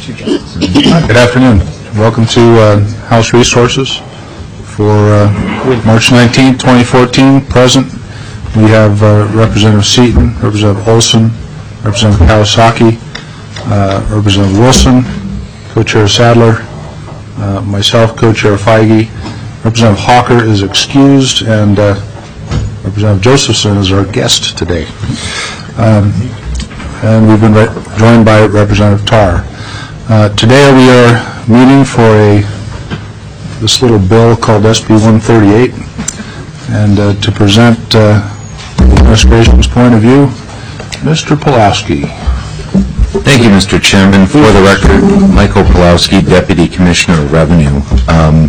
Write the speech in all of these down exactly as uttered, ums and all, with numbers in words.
Good afternoon. Welcome to uh, House Resources for uh, March nineteenth, twenty fourteen. Present, we have uh, Representative Seaton, Representative Olson, Representative Kawasaki, uh, Representative Wilson, Co-Chair Sadler, uh, myself, Co-Chair Feige. Representative Hawker is excused, and uh, Representative Josephson is our guest today. Um, and we've been re joined by Representative Tarr. Uh, today we are meeting for a this little bill called S B one thirty-eight, and uh, to present uh, the administration's point of view, Mister Pawlowski. Thank you, Mister Chairman. For the record, Michael Pawlowski, Deputy Commissioner of Revenue. Um,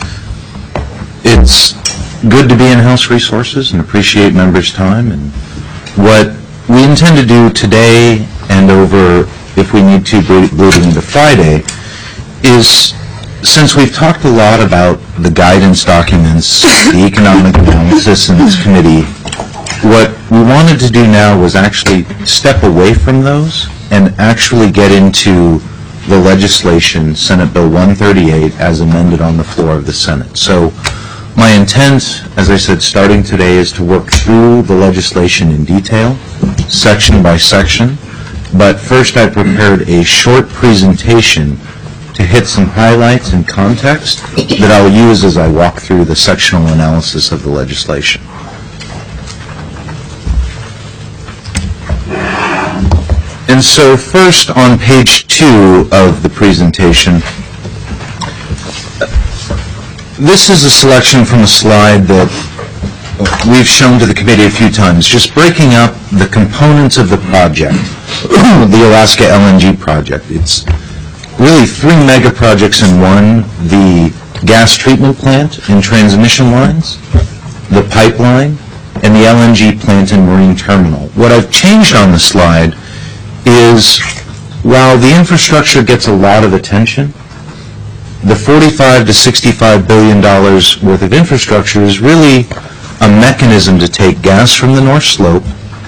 it's good to be in House Resources and appreciate members' time. And what we intend to do today and over, if we need to, bleeding into Friday, is, since we've talked a lot about the guidance documents, the economic analysis in this committee, what we wanted to do now was actually step away from those and actually get into the legislation, Senate Bill one thirty-eight, as amended on the floor of the Senate. So my intent, as I said, starting today, is to work through the legislation in detail, section by section. But first I prepared a short presentation to hit some highlights and context that I'll use as I walk through the sectional analysis of the legislation. And so first, on page two of the presentation, this is a selection from a slide that we've shown to the committee a few times, just breaking up the components of the project, the Alaska L N G project. It's really three mega projects in one: the gas treatment plant and transmission lines, the pipeline, and the L N G plant and marine terminal. What I've changed on the slide is, while the infrastructure gets a lot of attention, the forty-five to sixty-five billion dollars worth of infrastructure is really a mechanism to take gas from the North Slope,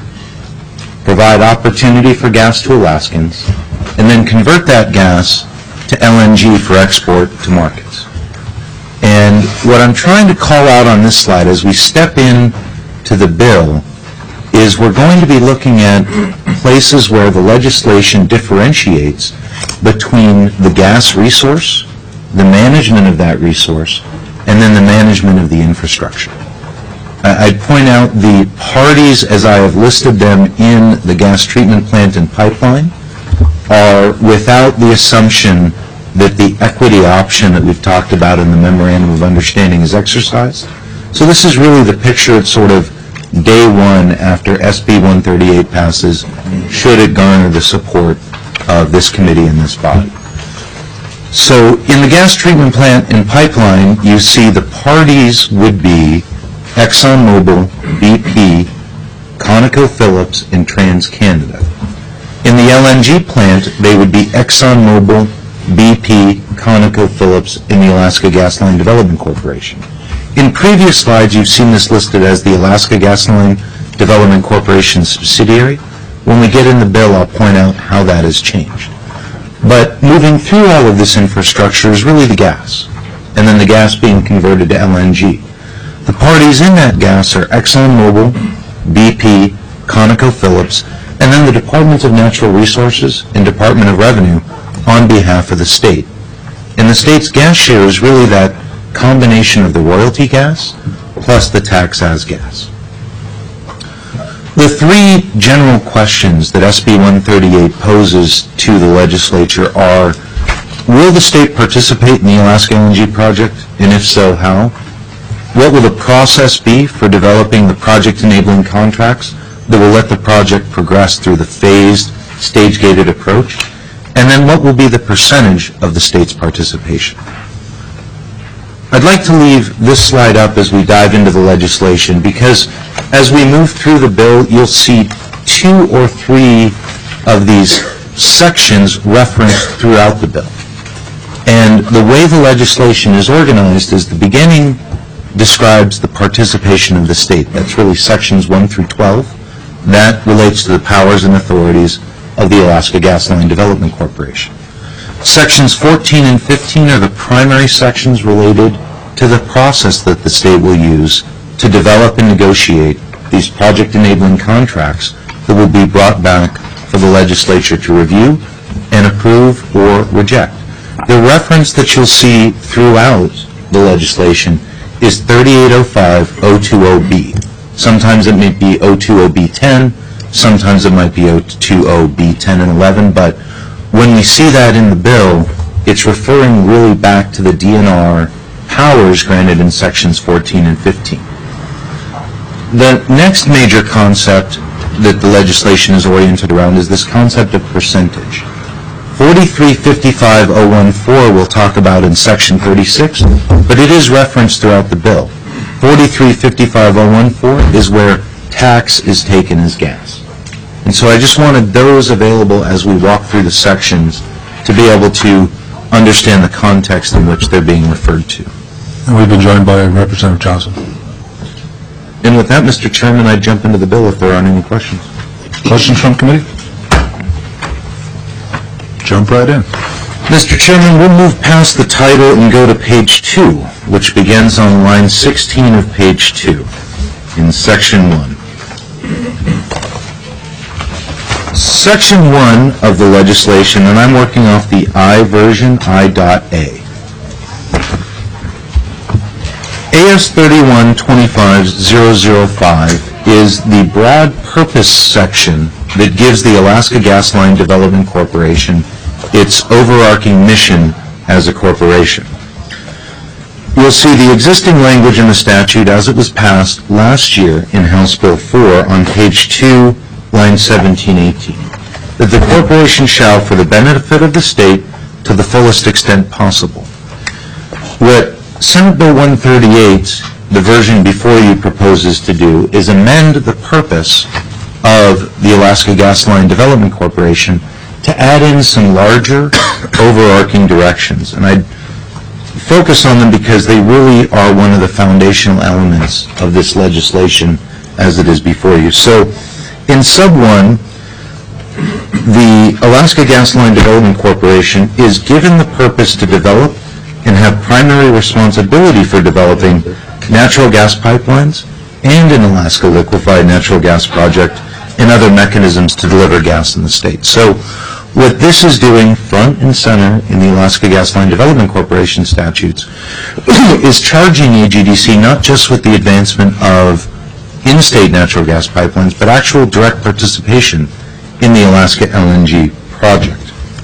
provide opportunity for gas to Alaskans, and then convert that gas to L N G for export to markets. And what I'm trying to call out on this slide as we step in to the bill is we're going to be looking at places where the legislation differentiates between the gas resource, the management of that resource, and then the management of the infrastructure. I'd point out the parties, as I have listed them in the gas treatment plant and pipeline, are without the assumption that the equity option that we've talked about in the Memorandum of Understanding is exercised. So this is really the picture at sort of day one after S B one thirty-eight passes, should it garner the support of this committee and this body. So in the gas treatment plant and pipeline, you see the parties would be ExxonMobil, B P, ConocoPhillips, and TransCanada. In the L N G plant, they would be ExxonMobil, B P, ConocoPhillips, and the Alaska Gasline Development Corporation. In previous slides, you've seen this listed as the Alaska Gasline Development Corporation subsidiary. When we get in the bill, I'll point out how that has changed. But moving through all of this infrastructure is really the gas, and then the gas being converted to L N G. The parties in that gas are ExxonMobil, B P, ConocoPhillips, and then the Department of Natural Resources and Department of Revenue on behalf of the state. And the state's gas share is really that combination of the royalty gas plus the tax as gas. The three general questions that S B one thirty-eight poses to the legislature are: will the state participate in the Alaska L N G project, and if so, how? What will the process be for developing the project-enabling contracts that will let the project progress through the phased, stage-gated approach? And then what will be the percentage of the state's participation? I'd like to leave this slide up as we dive into the legislation, because as we move through the bill, you'll see two or three of these sections referenced throughout the bill. And the way the legislation is organized is the beginning describes the participation of the state. That's really sections one through twelve. That relates to the powers and authorities of the Alaska Gasline Development Corporation. Sections fourteen and fifteen are the primary sections related to the process that the state will use to develop and negotiate these project-enabling contracts that will be brought back for the legislature to review and approve or reject. The reference that you'll see throughout the legislation is thirty-eight oh five oh twenty B. Sometimes it may be oh twenty B ten, sometimes it might be oh twenty B ten and eleven, but when we see that in the bill, it's referring really back to the D N R powers granted in sections fourteen and fifteen. The next major concept that the legislation is oriented around is this concept of percentage. forty-three fifty-five oh fourteen we'll talk about in section thirty-six, but it is referenced throughout the bill. forty-three fifty-five oh fourteen is where tax is taken as gas. And so I just wanted those available as we walk through the sections to be able to understand the context in which they're being referred to. And we've been joined by Representative Johnson. And with that, Mister Chairman, I jump into the bill if there aren't any questions. Questions from committee? Jump right in. Mister Chairman, we'll move past the title and go to page two, which begins on line sixteen of page two in section one. Section one of the legislation, and I'm working off the I version, I.A. A S thirty-one twenty-five thousand five is the broad purpose section that gives the Alaska Gas Line Development Corporation its overarching mission as a corporation. You'll see the existing language in the statute as it was passed last year in House Bill four on page two, line seventeen eighteen, that the corporation shall, for the benefit of the state, to the fullest extent possible. What Senate Bill one thirty-eight, the version before you, proposes to do is amend the purpose of the Alaska Gas Line Development Corporation to add in some larger overarching directions. And I'd focus on them because they really are one of the foundational elements of this legislation as it is before you. So in sub one, the Alaska Gas Line Development Corporation is given the purpose to develop and have primary responsibility for developing natural gas pipelines and an Alaska liquefied natural gas project and other mechanisms to deliver gas in the state. So what this is doing front and center in the Alaska Gas Line Development Corporation statutes is charging A G D C not just with the advancement of in-state natural gas pipelines, but actual direct participation in the Alaska L N G project.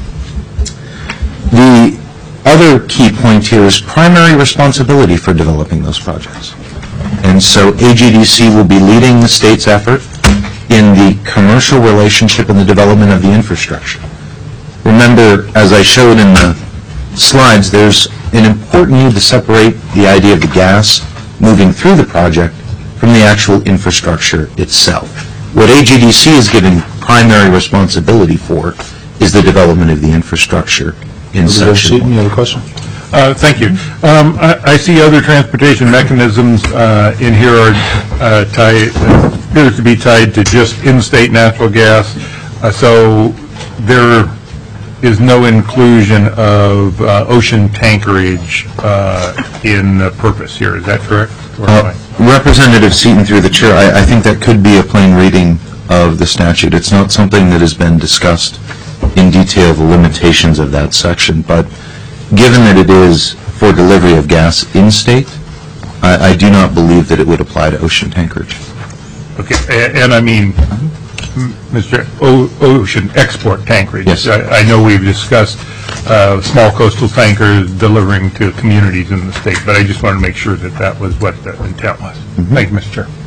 The other key point here is primary responsibility for developing those projects. And so A G D C will be leading the state's effort in the commercial relationship and the development of the infrastructure. Remember, as I showed in the slides, there's an important need to separate the idea of the gas moving through the project from the actual infrastructure itself. What A G D C is giving primary responsibility for is the development of the infrastructure in section one. You have a question? Uh, thank you. Um, I, I see other transportation mechanisms uh, in here are uh, tied, uh, appears to be tied to just in-state natural gas. Uh, so there is no inclusion of uh, ocean tankerage uh, in the purpose here. Is that correct? Or Uh, Representative Seaton, through the chair, I, I think that could be a plain reading of the statute. It's not something that has been discussed in detail, the limitations of that section, but given that it is for delivery of gas in-state, I, I do not believe that it would apply to ocean tankerage. Okay, and, and I mean, Mister O- ocean export tankerage. Yes. I, I know we've discussed uh, small coastal tankers delivering to communities in the state, but I just wanted to make sure that that was what the intent was. Mm-hmm. Thank you, Mister Chair.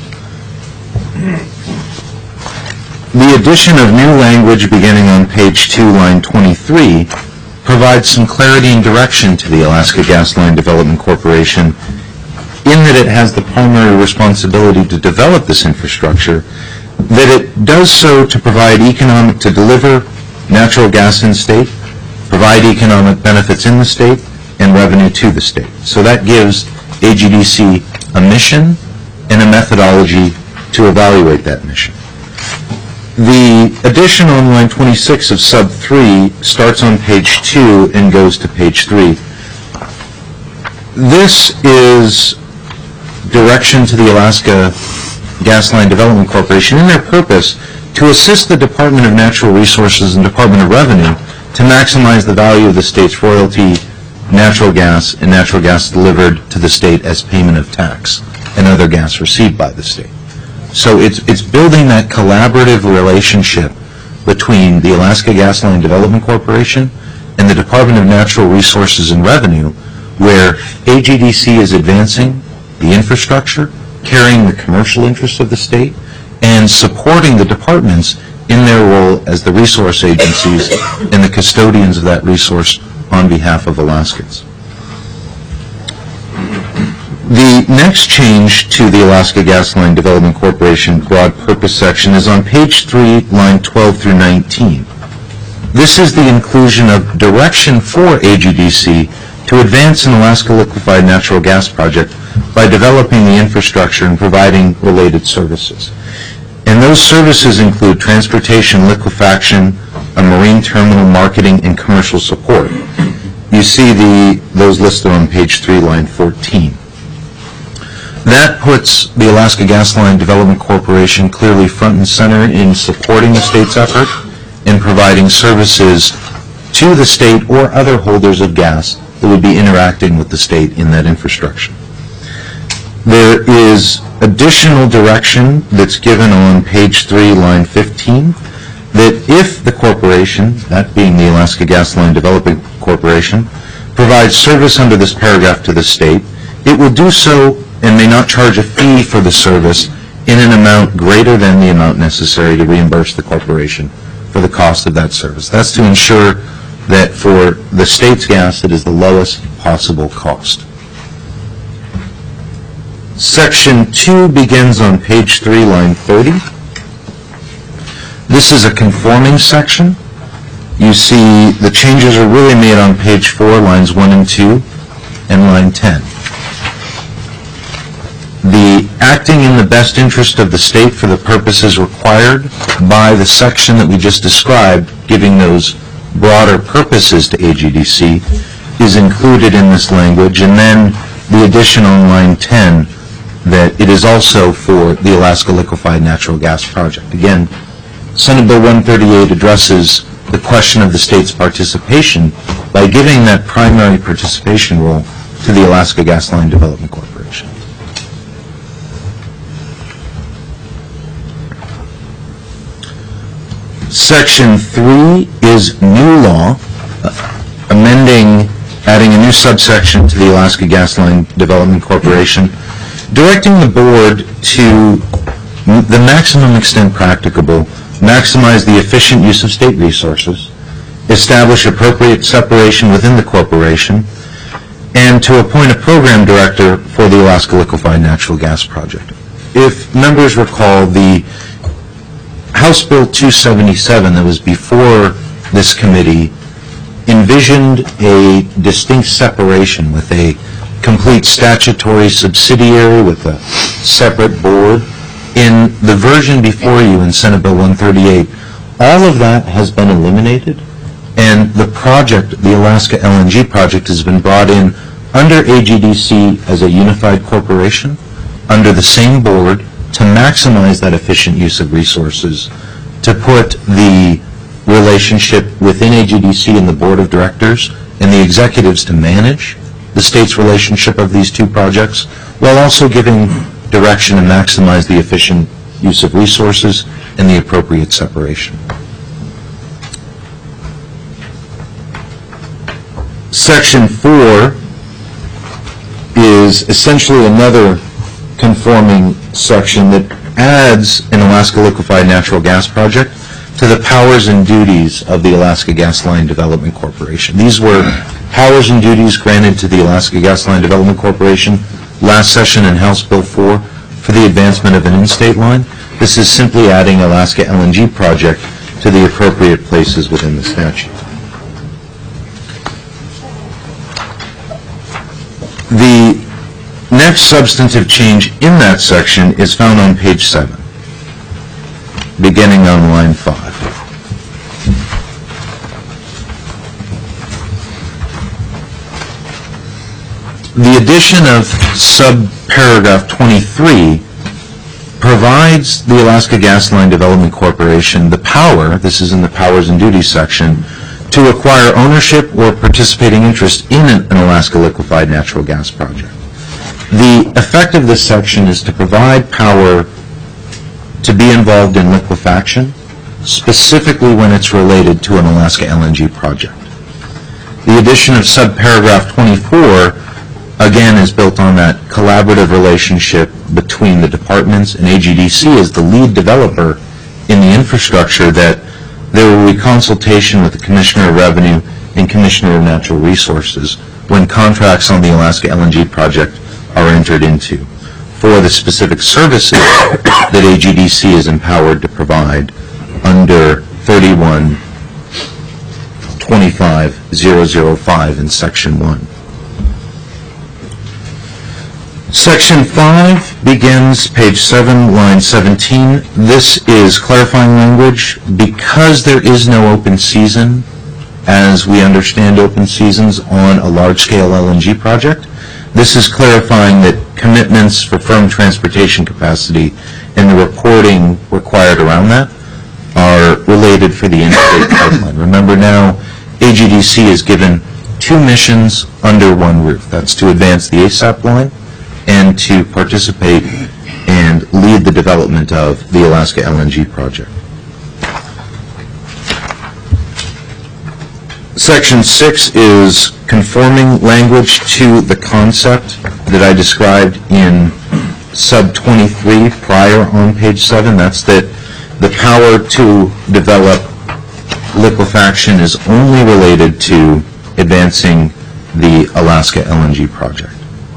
The addition of new language beginning on page two, line twenty-three, provides some clarity and direction to the Alaska Gas Line Development Corporation in that it has the primary responsibility to develop this infrastructure, that it does so to provide economic, to deliver natural gas in state, provide economic benefits in the state, and revenue to the state. So that gives A G D C a mission and a methodology to evaluate that mission. The addition on line twenty-six of sub three starts on page two and goes to page three. This is direction to the Alaska Gas Line Development Corporation in their purpose to assist the Department of Natural Resources and Department of Revenue to maximize the value of the state's royalty, natural gas, and natural gas delivered to the state as payment of tax and other gas received by the state. So it's, it's building that collaborative relationship between the Alaska Gas Line Development Corporation and the Department of Natural Resources and Revenue, where A G D C is advancing the infrastructure, carrying the commercial interests of the state, and supporting the departments in their role as the resource agencies and the custodians of that resource on behalf of Alaskans. The next change to the Alaska Gas Line Development Corporation broad purpose section is on page three, line twelve through nineteen. This is the inclusion of direction for A G D C to advance an Alaska liquefied natural gas project by developing the infrastructure and providing related services. And those services include transportation, liquefaction, a marine terminal, marketing, and commercial support. You see the those listed on page three, line fourteen. That puts the Alaska Gas Line Development Corporation clearly front and center in supporting the state's effort in providing services to the state or other holders of gas that would be interacting with the state in that infrastructure. There is additional direction that's given on page three, line fifteen, that if the corporation, that being the Alaska Gas Line Development Corporation, provides service under this paragraph to the state, it will do so and may not charge a fee for the service in an amount greater than the amount necessary to reimburse the corporation for the cost of that service. That's to ensure that for the state's gas, it is the lowest possible cost. Section two begins on page three, line thirty. This is a conforming section. You see the changes are really made on page four, lines one and two, and line ten. The acting in the best interest of the state for the purposes required by the section that we just described, giving those broader purposes to A G D C, is included in this language, and then the addition on line ten that it is also for the Alaska Liquefied Natural Gas Project. Again, Senate Bill one thirty-eight addresses the question of the state's participation by giving that primary participation role to the Alaska Gas Line Development Corporation. Section three is new law, uh, amending, adding a new subsection to the Alaska Gas Line Development Corporation, directing the board to the maximum extent practicable, maximize the efficient use of state resources, establish appropriate separation within the corporation, and to appoint a program director for the Alaska Liquefied Natural Gas Project. If members recall, the House Bill two seventy-seven that was before this committee envisioned a distinct separation with a complete statutory subsidiary with a separate board. In the version before you in Senate Bill one thirty-eight, all of that has been eliminated, and the project, the Alaska L N G project, has been brought in under A G D C as a unified corporation, under the same board, to maximize that efficient use of resources, to put the relationship within A G D C and the board of directors and the executives to manage the state's relationship of these two projects, while also giving direction to maximize the efficient use of resources and the appropriate separation. Section four is essentially another conforming section that adds an Alaska Liquefied Natural Gas Project to the powers and duties of the Alaska Gas Line Development Corporation. These were powers and duties granted to the Alaska Gas Line Development Corporation last session in House Bill four for the advancement of an in-state line. This is simply adding Alaska L N G project to the appropriate places within the statute. The next substantive change in that section is found on page seven. beginning on line five. The addition of subparagraph twenty-three provides the Alaska Gas Line Development Corporation the power, this is in the powers and duties section, to acquire ownership or participating interest in an Alaska liquefied natural gas project. The effect of this section is to provide power to be involved in liquefaction, specifically when it's related to an Alaska L N G project. The addition of subparagraph twenty-four again is built on that collaborative relationship between the departments and A G D C as the lead developer in the infrastructure, that there will be consultation with the Commissioner of Revenue and Commissioner of Natural Resources when contracts on the Alaska L N G project are entered into for the specific services that A G D C is empowered to provide under thirty-one twenty-five thousand five in Section one. Section five begins page seven, line seventeen. This is clarifying language. Because there is no open season, as we understand open seasons on a large-scale L N G project, this is clarifying that commitments for firm transportation capacity and the reporting required around that are related for the interstate pipeline. Remember now, A G D C is given two missions under one roof. That's to advance the A S A P line and to participate and lead the development of the Alaska L N G project. Section six is conforming language to the concept that I described in sub twenty-three prior on page seven. That's that the power to develop liquefaction is only related to advancing the Alaska L N G project.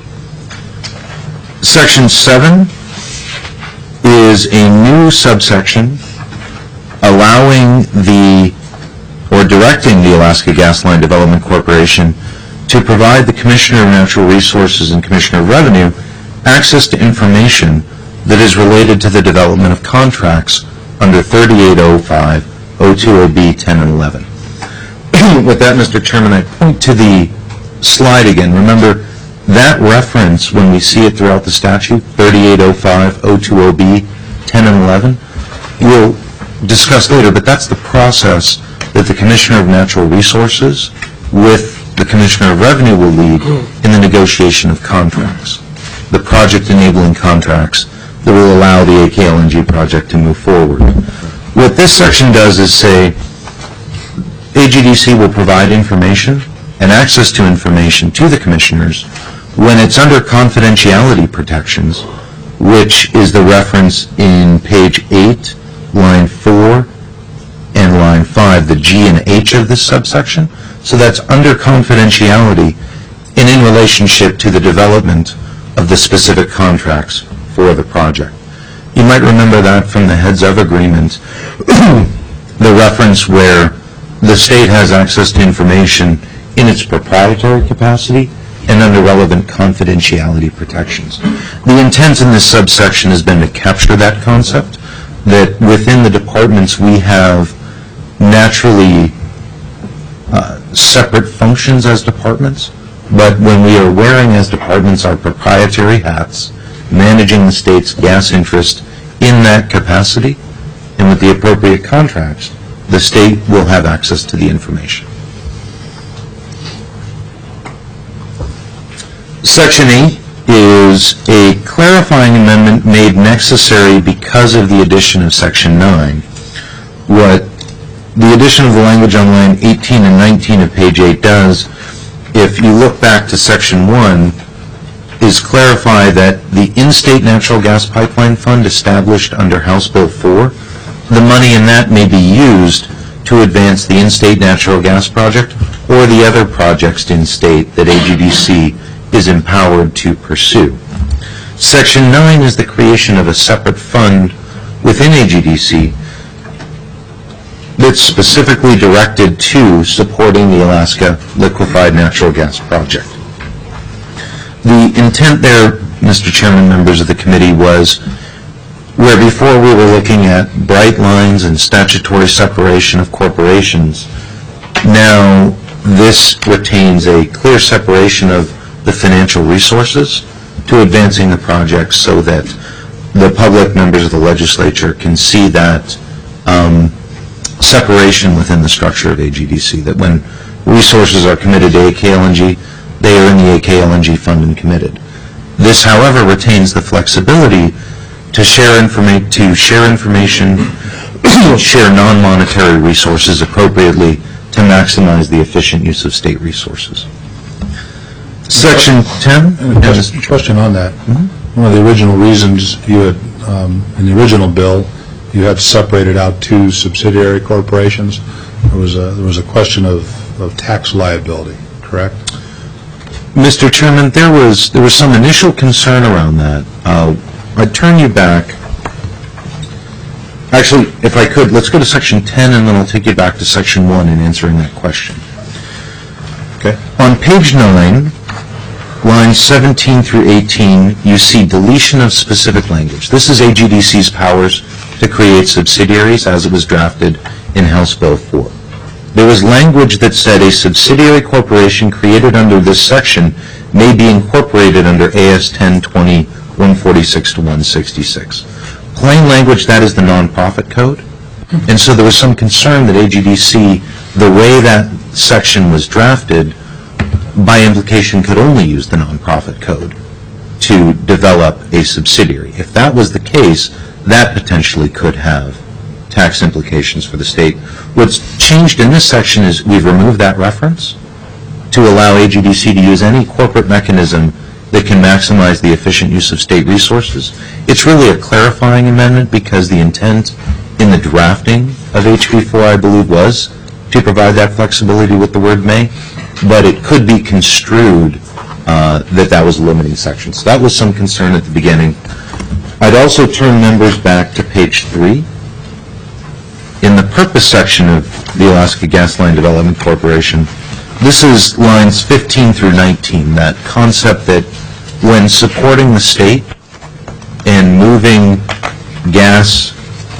Section seven is a new subsection allowing the, or directing the Alaska Gas Line Development Corporation to provide the Commissioner of Natural Resources and Commissioner of Revenue access to information that is related to the development of contracts under thirty-eight oh five, oh two oh B, ten, and eleven. With that, Mister Chairman, I point to the slide again. Remember, that reference, when we see it throughout the statute, thirty-eight oh five, oh two oh B, ten, and eleven, we'll discuss later, but that's the process that the Commissioner of Natural Resources with the Commissioner of Revenue will lead in the negotiation of contracts, the project-enabling contracts that will allow the A K L N G project to move forward. What this section does is say A G D C will provide information and access to information to the commissioners when it's under confidentiality protections, which is the reference in page eight, line four, and line five, the G and H of this subsection. So that's under confidentiality and in relationship to the development of the specific contracts for the project. You might remember that from the heads of agreement, the reference where the state has access to information in its proprietary capacity and under relevant confidentiality protections. The intent in this subsection has been to capture that concept, that within the departments we have naturally uh, separate functions as departments, but when we are wearing as departments our proprietary hats, managing the state's gas interest in that capacity, and with the appropriate contracts, the state will have access to the information. Section eight is a clarifying amendment made necessary because of the addition of Section nine. What the addition of the language on line eighteen and nineteen of page eight does, if you look back to Section one, is clarify that the in-state natural gas pipeline fund established under House Bill four, the money in that may be used to advance the in-state natural gas project or the other projects in-state that A G D C is empowered to pursue. Section nine is the creation of a separate fund within A G D C that's specifically directed to supporting the Alaska liquefied natural gas project. The intent there, Mister Chairman, members of the committee, was where before we were looking at bright lines and statutory separation of corporations, now this retains a clear separation of the financial resources to advancing the project so that the public members of the legislature can see that um, separation within the structure of A G D C, that when resources are committed to A K L N G, they are in the A K L N G fund and committed. This, however, retains the flexibility to share, informa- to share information, share non-monetary resources appropriately to maximize the efficient use of state resources. Section ten. A question on that. Mm-hmm. One of the original reasons you had, um, in the original bill, you had separated out two subsidiary corporations. There was a, there was a question of, of tax liability, correct? Mister Chairman, there was there was some initial concern around that. Uh, I'd turn you back. Actually, if I could, let's go to Section ten, and then I'll take you back to Section one in answering that question. Okay. On page nine, lines seventeen through eighteen, you see deletion of specific language. This is A G D C's powers to create subsidiaries as it was drafted in House Bill four. There was language that said a subsidiary corporation created under this section may be incorporated under A S ten twenty one forty-six to one sixty-six. Plain language, that is the nonprofit code. And so there was some concern that A G D C, the way that section was drafted, by implication could only use the nonprofit code to develop a subsidiary. If that was the case, that potentially could have tax implications for the state. What's changed in this section is we've removed that reference to allow A G D C to use any corporate mechanism that can maximize the efficient use of state resources. It's really a clarifying amendment because the intent in the drafting of H B four, I believe, was to provide that flexibility with the word may, but it could be construed uh, that that was a limiting section. So that was some concern at the beginning. I'd also turn members back to page three. In the purpose section of the Alaska Gas Line Development Corporation, this is lines fifteen through nineteen, that concept that when supporting the state and moving gas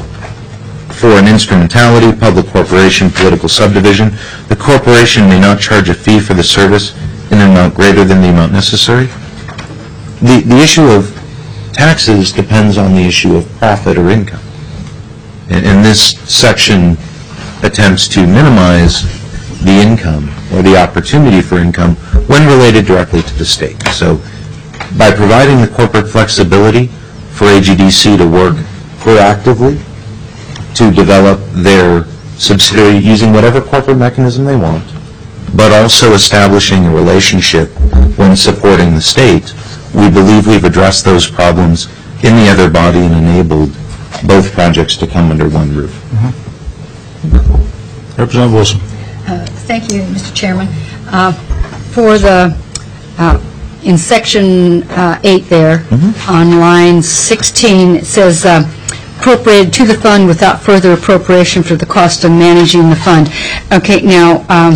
for an instrumentality, public corporation, political subdivision, the corporation may not charge a fee for the service in an amount greater than the amount necessary. The, the issue of taxes depends on the issue of profit or income. And, and this section attempts to minimize the income or the opportunity for income when related directly to the state. So by providing the corporate flexibility for A G D C to work proactively to develop their subsidiary using whatever corporate mechanism they want, but also establishing a relationship when supporting the state, we believe we've addressed those problems in the other body and enabled both projects to come under one roof. Mm-hmm. Representative Wilson. Uh, thank you, Mister Chairman. Uh, for the, uh, in section uh, eight there, mm-hmm. on line sixteen, it says, uh, appropriated to the fund without further appropriation for the cost of managing the fund. Okay, now, um,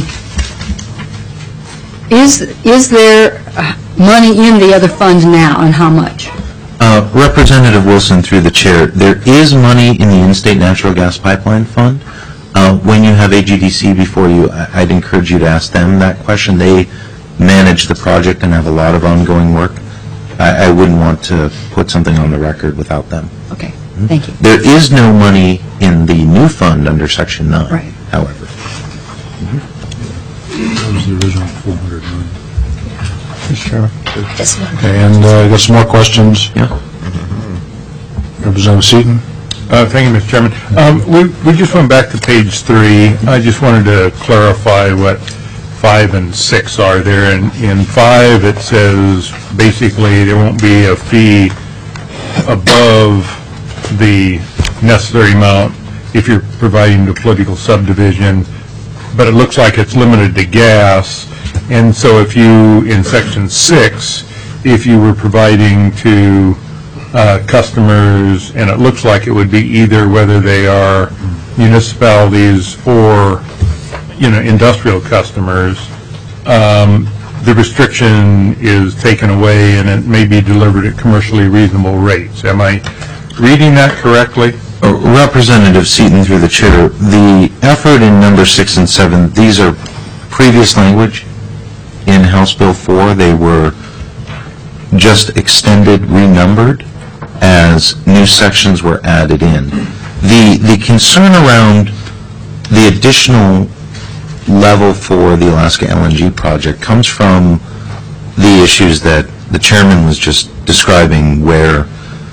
is is there money in the other fund now, and how much? Uh, Representative Wilson, through the chair, there is money in the In-State Natural Gas Pipeline Fund. Uh, when you have A G D C before you, I'd encourage you to ask them that question. They manage the project and have a lot of ongoing work. I, I wouldn't want to put something on the record without them. Okay, mm-hmm. Thank you. There is no money in the new fund under Section nine, right. However. Mm-hmm. That was the original four hundred million. Mister Chairman. Okay, and uh, I got some more questions. Yeah. Representative Seaton. Uh, thank you, Mister Chairman. Um, we, we just went back to page three. I just wanted to clarify what five and six are there. In, in five, it says basically there won't be a fee above the necessary amount if you're providing the political subdivision, but it looks like it's limited to gas. And so if you, in section six, if you were providing to uh, customers, and it looks like it would be either whether they are municipalities or, you know, industrial customers, um, the restriction is taken away and it may be delivered at commercially reasonable rates. Am I reading that correctly? Uh, Representative Seaton, through the chair, the effort in number six and seven, these are previous language in House Bill four. They were just extended, renumbered, as new sections were added in. The, the concern around the additional level for the Alaska L N G project comes from the issues that the chairman was just describing, where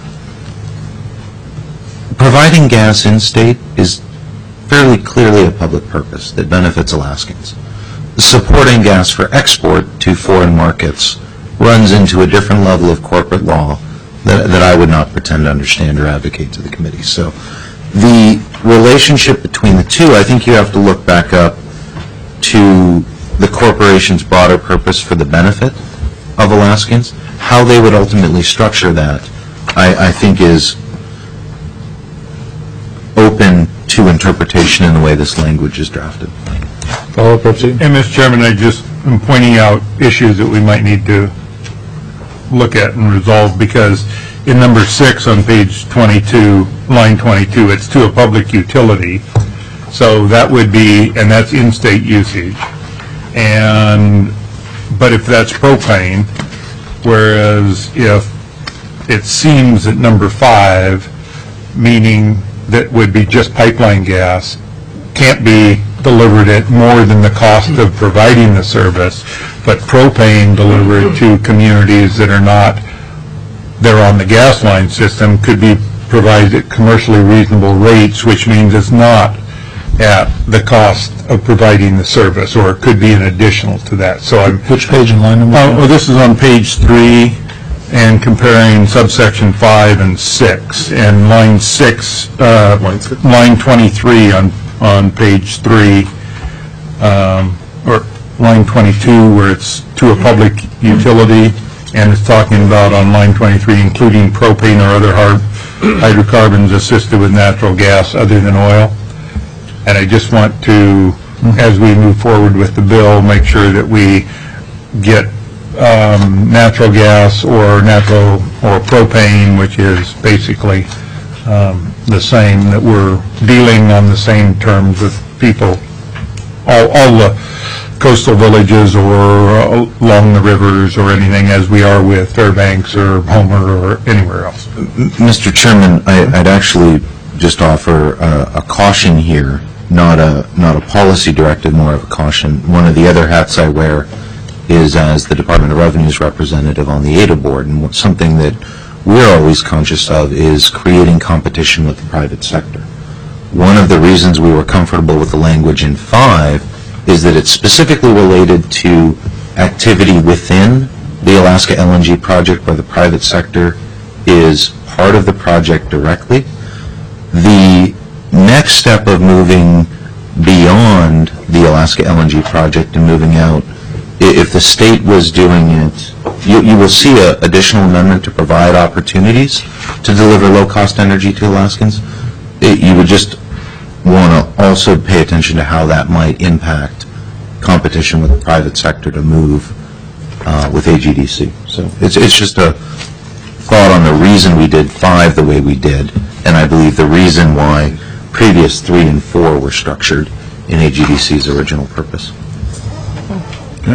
providing gas in-state is fairly clearly a public purpose that benefits Alaskans. Supporting gas for export to foreign markets runs into a different level of corporate law that, that I would not pretend to understand or advocate to the committee. So the relationship between the two, I think you have to look back up to the corporation's broader purpose for the benefit of Alaskans. How they would ultimately structure that, I, I think, is open to interpretation in the way this language is drafted. Follow up, Representative? And, Mister Chairman, I just am pointing out issues that we might need to look at and resolve, because in number six on page twenty-two, line twenty-two, it's to a public utility. So that would be, and that's in-state usage. And, but if that's propane, whereas if it seems that number five, meaning that would be just pipeline gas, can't be delivered at more than the cost of providing the service, but propane delivered to communities that are not, they're on the gas line system, could be provided at commercially reasonable rates, which means it's not at the cost of providing the service, or it could be an additional to that. So I'm, Which page and line number? uh, well, this is on page three, and comparing subsection five and six, and line six, uh, line twenty-three on on page three, um, or line twenty-two, where it's to a public utility, and it's talking about on line twenty-three, including propane or other hard hydrocarbons assisted with natural gas other than oil. And I just want to, as we move forward with the bill, make sure that we get um, natural gas or natural or propane, which is basically um, the same, that we're dealing on the same terms with people, all, all the coastal villages or uh, along the rivers or anything, as we are with Fairbanks or Homer or anywhere else. Mister Chairman, I, I'd actually just offer a, a caution here, not a not a policy directive, more of a caution. One of the other hats I wear is as the Department of Revenue's representative on the A D A board, and something that we're always conscious of is creating competition with the private sector. One of the reasons we were comfortable with the language in five is that it's specifically related to activity within the Alaska L N G project where the private sector is part of the project directly. The next step of moving beyond the Alaska L N G project and moving out, if the state was doing it, you, you will see an additional amendment to provide opportunities to deliver low-cost energy to Alaskans. It, you would just want to also pay attention to how that might impact competition with the private sector to move uh, with A G D C. So it's, it's just a thought on the reason we did five the way we did, and I believe the reason why previous three and four were structured in A G D C's original purpose. Okay.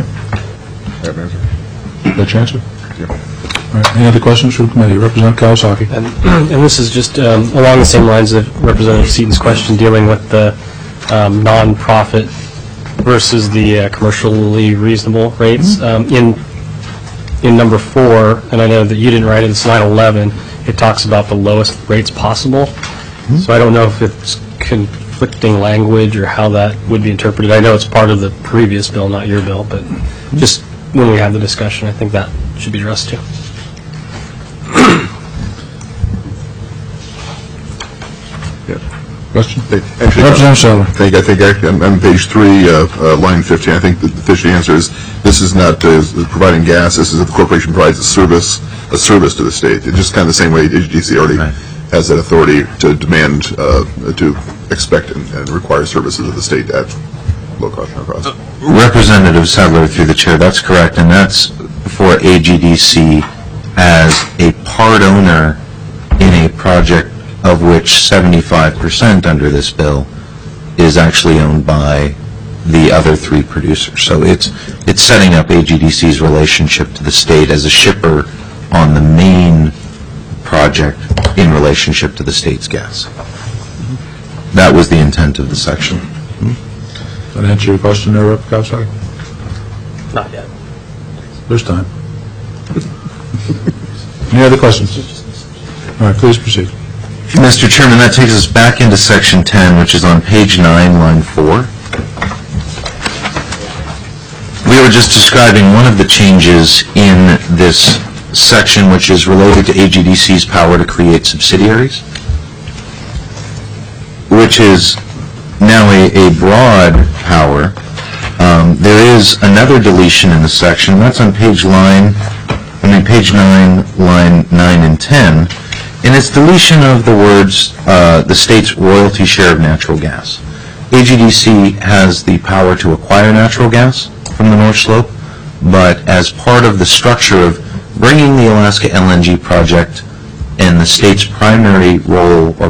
That your answer? Yeah. All right. Any other questions from the committee? Representative Kawasaki. And, and this is just um, along the same lines of Representative Seaton's question, dealing with the um, non-profit versus the uh, commercially reasonable rates. Um, in in number four, and I know that you didn't write it, it's line eleven, it talks about the lowest rates possible. Mm-hmm. So I don't know if it's conflicting language or how that would be interpreted. I know it's part of the previous bill, not your bill, but just when we have the discussion, I think that should be addressed too. Question? Actually, Representative Sadler. I think, I think actually on, on page three, uh, uh, line fifteen, I think the official answer is this is not uh, providing gas. This is that the corporation provides a service, a service to the state. It's just kind of the same way A G D C already Right. has that authority to demand, uh, to expect and, and require services of the state at low cost, no cost. Representative Sadler, through the chair, that's correct, and that's for A G D C as a part owner in a project of which seventy-five percent under this bill is actually owned by the other three producers. So it's it's setting up A G D C's relationship to the state as a shipper on the main project in relationship to the state's gas. That was the intent of the section. Does that answer your question there, Rep Kowsar? Not yet. There's time. Any other questions? All right, please proceed. Mister Chairman, that takes us back into Section ten, which is on page nine, line four. We were just describing one of the changes in this section, which is related to A G D C's power to create subsidiaries, which is now a, a broad power. Um, there is another deletion in the section. That's on page line, I mean page nine, line nine and ten, and it's deletion of the words uh, the state's royalty share of natural gas. A G D C has the power to acquire natural gas from the North Slope, but as part of the structure of bringing the Alaska L N G project and the state's primary role, or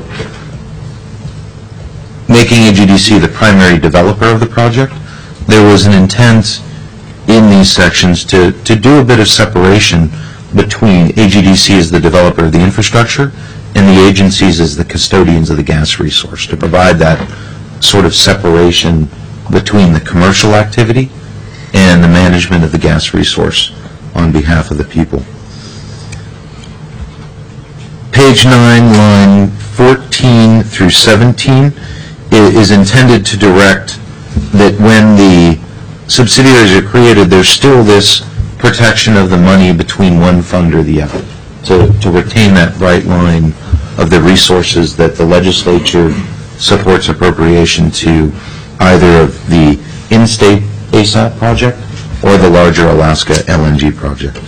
making A G D C the primary developer of the project, there was an intent in these sections to, to do a bit of separation between A G D C as the developer of the infrastructure and the agencies as the custodians of the gas resource, to provide that sort of separation between the commercial activity and the management of the gas resource on behalf of the people. Page nine, line fourteen through seventeen is intended to direct that when the subsidiaries are created, there's still this protection of the money between one fund or the other, to, to retain that bright line of the resources that the legislature supports appropriation to either of the in-state A S A P project or the larger Alaska L N G project.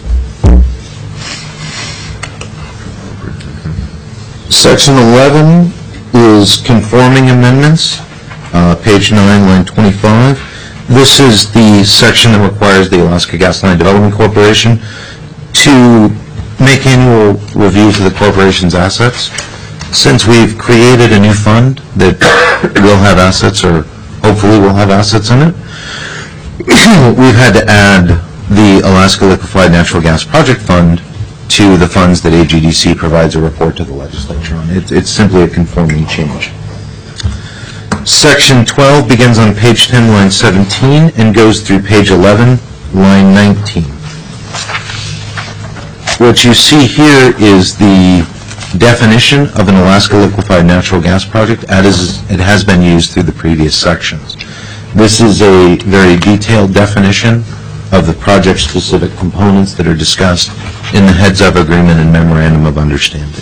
Section eleven is conforming amendments, uh, page nine, line twenty-five. This is the section that requires the Alaska Gas Line Development Corporation to make annual reviews of the corporation's assets. Since we've created a new fund that will have assets, or hopefully will have assets in it, we've had to add the Alaska Liquefied Natural Gas Project Fund to the funds that A G D C provides a report to the legislature on. It, it's simply a conforming change. Section twelve begins on page ten, line seventeen, and goes through page eleven, line nineteen. What you see here is the definition of an Alaska Liquefied Natural Gas Project as it has been used through the previous sections. This is a very detailed definition of the project-specific components that are discussed in the heads-up agreement and memorandum of understanding.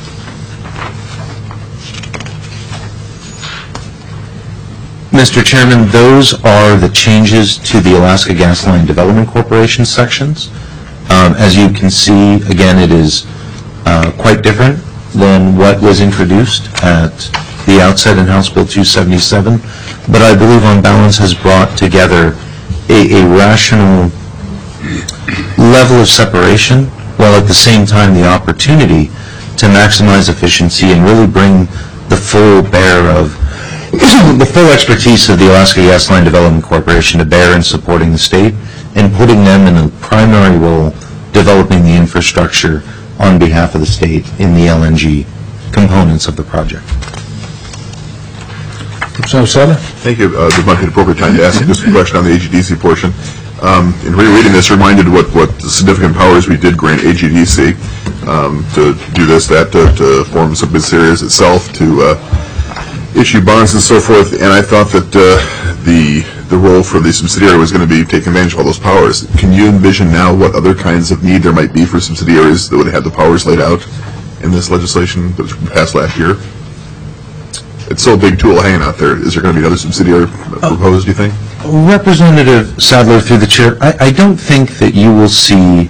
Mister Chairman, those are the changes to the Alaska Gas Line Development Corporation sections. Um, as you can see, again, it is uh, quite different than what was introduced at the outset in House Bill two seventy-seven, but I believe on balance has brought together a, a rational level of separation, while at the same time the opportunity to maximize efficiency and really bring the full bear of the full expertise of the Alaska Gas Line Development Corporation to bear in supporting the state and putting them in a primary role developing the infrastructure on behalf of the state in the L N G components of the project. Representative Sutter? Thank you. Uh, this might be an appropriate time to ask just a question on the A G D C portion. Um, in rereading this, reminded what, what significant powers we did grant A G D C um, to do this, that, to, to form subsidiaries itself, to uh, issue bonds and so forth. And I thought that uh, the the role for the subsidiary was going to be taking advantage of all those powers. Can you envision now what other kinds of need there might be for subsidiaries that would have the powers laid out in this legislation that was passed last year? It's so big tool hanging out there. Is there going to be another subsidiary proposed, do you think? Representative Sadler, through the chair, I, I don't think that you will see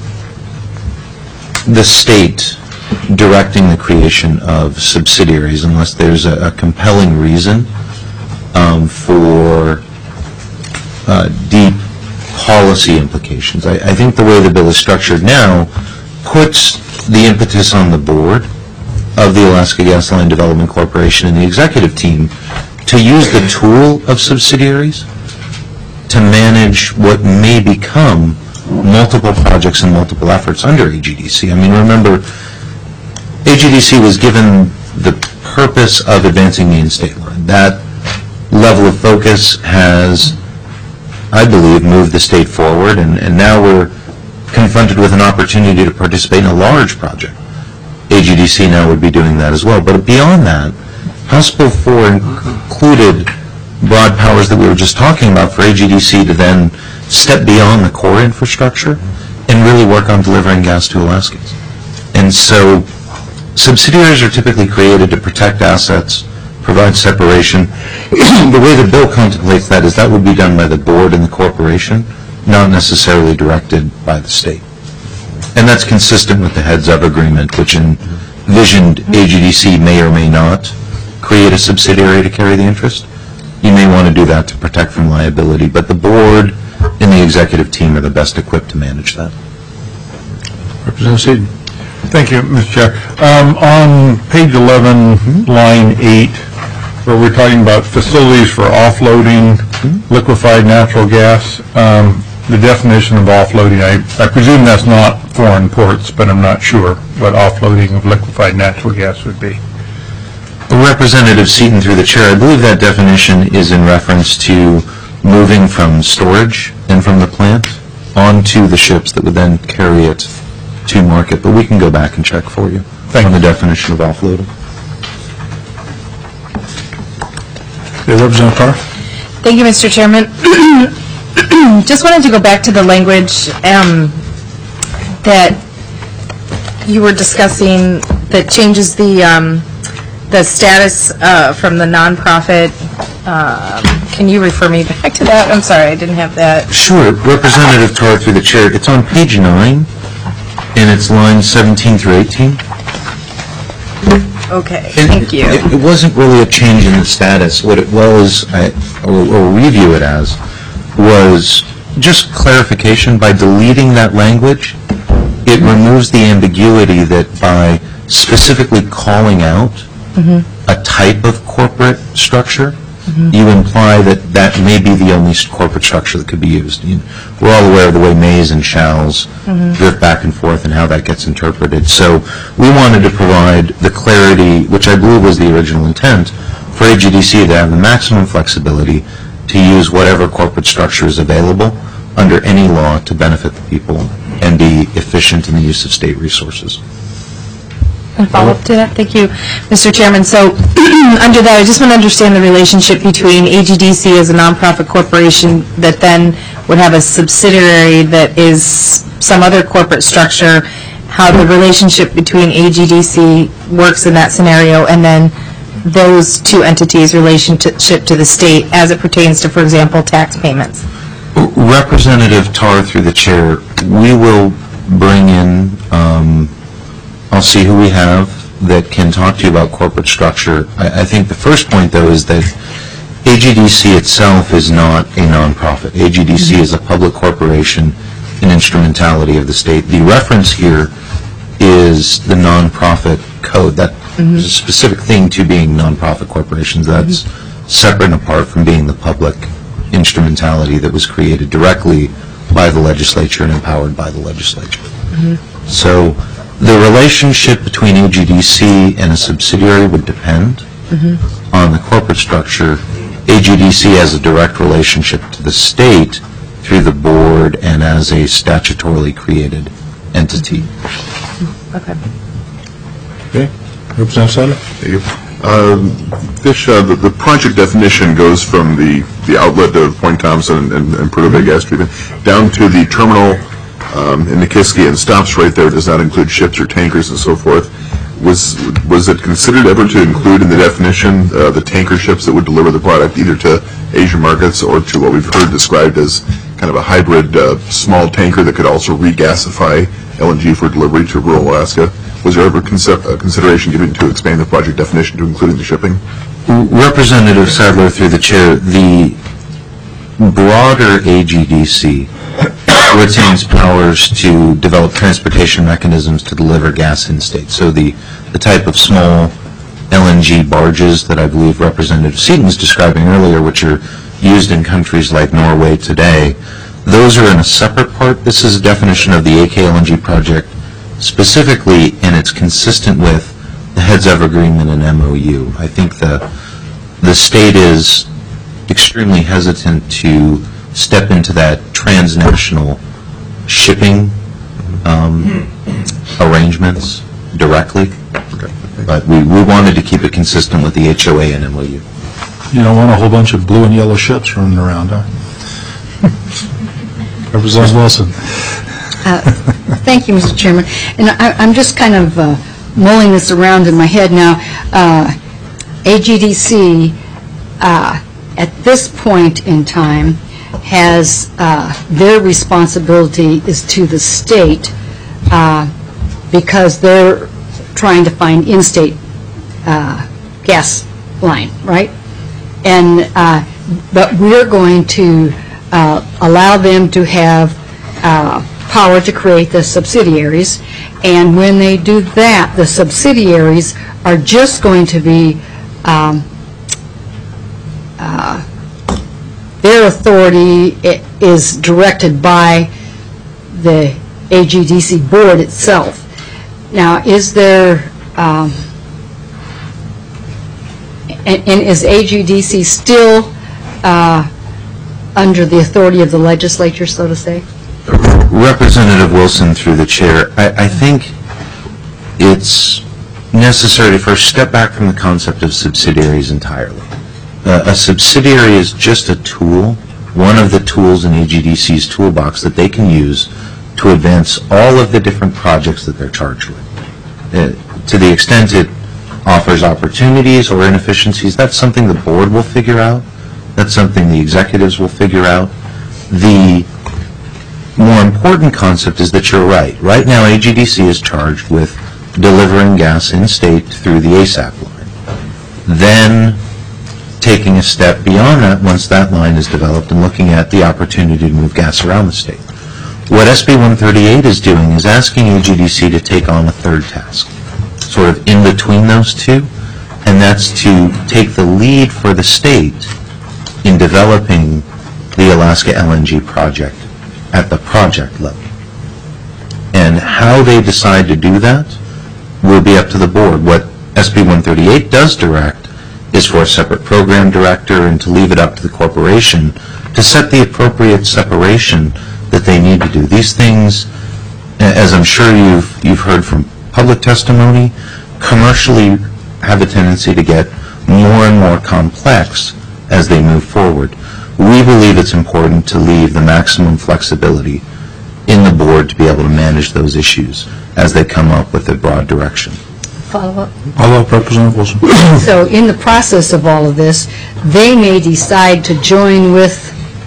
the state directing the creation of subsidiaries unless there's a, a compelling reason um, for uh, deep policy implications. I, I think the way the bill is structured now puts the impetus on the board of the Alaska Gas Line Development Corporation and the executive team to use the tool of subsidiaries to manage what may become multiple projects and multiple efforts under A G D C. I mean, remember, A G D C was given the purpose of advancing the in-state line. That level of focus has, I believe, moved the state forward, and, and now we're confronted with an opportunity to participate in a large project. A G D C now would be doing that as well. But beyond that, House Bill four included broad powers that we were just talking about for A G D C to then step beyond the core infrastructure and really work on delivering gas to Alaskans. And so subsidiaries are typically created to protect assets, provide separation. The way the bill contemplates that is that would be done by the board and the corporation, not necessarily directed by the state. And that's consistent with the heads-up agreement, which envisioned A G D C may or may not create a subsidiary to carry the interest. You may want to do that to protect from liability, but the board and the executive team are the best equipped to manage that. Representative Seaton. Thank you, Mister Chair. Um, on page eleven, line eight, where we're talking about facilities for offloading liquefied natural gas, um, the definition of offloading, I, I presume that's not foreign ports, but I'm not sure what offloading of liquefied natural gas would be. Representative Seaton, through the chair, I believe that definition is in reference to moving from storage and from the plant onto the ships that would then carry it to market. But we can go back and check for you Thank on you. the definition of offloading. Yeah, Representative Carr. Thank you, Mister Chairman. Just wanted to go back to the language um, that you were discussing that changes the um, the status uh, from the nonprofit. Uh, can you refer me back to that? I'm sorry, I didn't have that. Sure. Representative Tarr, through the chair, it's on page nine, and it's lines seventeen through eighteen. Okay, And thank you. It, it wasn't really a change in the status. What it was, I, or, or review it as, was just clarification. By deleting that language, it removes the ambiguity that by specifically calling out mm-hmm. a type of corporate structure, mm-hmm. you imply that that may be the only corporate structure that could be used. You, we're all aware of the way mays and shalls mm-hmm. drift back and forth and how that gets interpreted. So we wanted to provide the clarity, which I believe was the original intent, for A G D C to have the maximum flexibility to use whatever corporate structure is available under any law to benefit the people and be efficient in the use of state resources. And follow up to that, thank you, Mister Chairman. So under that, I just want to understand the relationship between A G D C as a nonprofit corporation that then would have a subsidiary that is some other corporate structure, how the relationship between A G D C works in that scenario, and then those two entities' relationship to the state as it pertains to, for example, tax payments. Representative Tarr, through the chair, we will bring in, um, I'll see who we have that can talk to you about corporate structure. I, I think the first point, though, is that A G D C itself is not a nonprofit. A G D C mm-hmm. is a public corporation, an instrumentality of the state. The reference here is the nonprofit code. That mm-hmm. is a specific thing to being nonprofit corporations. That's mm-hmm. separate and apart from being the public instrumentality that was created directly by the legislature and empowered by the legislature. Mm-hmm. So the relationship between A G D C and a subsidiary would depend mm-hmm. on the corporate structure. A G D C has a direct relationship to the state through the board and as a statutorily created entity. Okay. Okay. Representative Sadler. Thank you. Um, this, uh, the, the project definition goes from the, the outlet of Point Thompson and, and Prudhoe Bay gas treatment down to the terminal um, in Nikiski and stops right there. It does not include ships or tankers and so forth. Was was it considered ever to include in the definition uh, the tanker ships that would deliver the product either to Asian markets or to what we've heard described as kind of a hybrid uh, small tanker that could also regasify L N G for delivery to rural Alaska? Was there ever conce- uh, consideration given to expand the project definition to including the shipping? Representative Sadler, through the chair, the broader A G D C retains powers to develop transportation mechanisms to deliver gas in-state. So the, the type of small L N G barges that I believe Representative Seaton was describing earlier, which are used in countries like Norway today, those are in a separate part. This is a definition of the A K L N G project specifically, and it's consistent with the Heads-of Agreement and M O U. I think the, the state is extremely hesitant to step into that transnational shipping um, arrangements directly, but we, we wanted to keep it consistent with the H O A and M O U. You don't want a whole bunch of blue and yellow ships running around, huh? Representative Wilson. Uh, Thank you, Mister Chairman. And I, I'm just kind of uh, mulling this around in my head now. Uh, A G D C, uh, at this point in time, has uh, their responsibility is to the state uh, because they're trying to find in-state uh, gas line, right? And uh, but we're going to uh, allow them to have uh, power to create the subsidiaries, and when they do that, the subsidiaries are just going to be um, uh, their authority i- is directed by the A G D C board itself. Now, is there, um, and, and is A G D C still uh, under the authority of the legislature, so to say? Representative Wilson, through the chair, I, I think it's necessary to first step back from the concept of subsidiaries entirely. Uh, a subsidiary is just a tool, one of the tools in A G D C's toolbox that they can use to advance all of the different projects that they're charged with. Uh, to the extent it offers opportunities or inefficiencies, that's something the board will figure out. That's something the executives will figure out. The more important concept is that you're right. Right now, A G D C is charged with delivering gas in-state through the A S A P line. Then taking a step beyond that once that line is developed and looking at the opportunity to move gas around the state. What S B one thirty-eight is doing is asking A G D C to take on a third task, sort of in between those two, and that's to take the lead for the state in developing the Alaska L N G project at the project level. And how they decide to do that will be up to the board. What S B one thirty-eight does direct is for a separate program director and to leave it up to the corporation to set the appropriate separation that they need to do. These things, as I'm sure you've, you've heard from public testimony, commercially have a tendency to get more and more complex as they move forward. We believe it's important to leave the maximum flexibility in the board to be able to manage those issues as they come up with a broad direction. Follow up? Follow up, Representative Wilson. So in the process of all of this, they may decide to join with,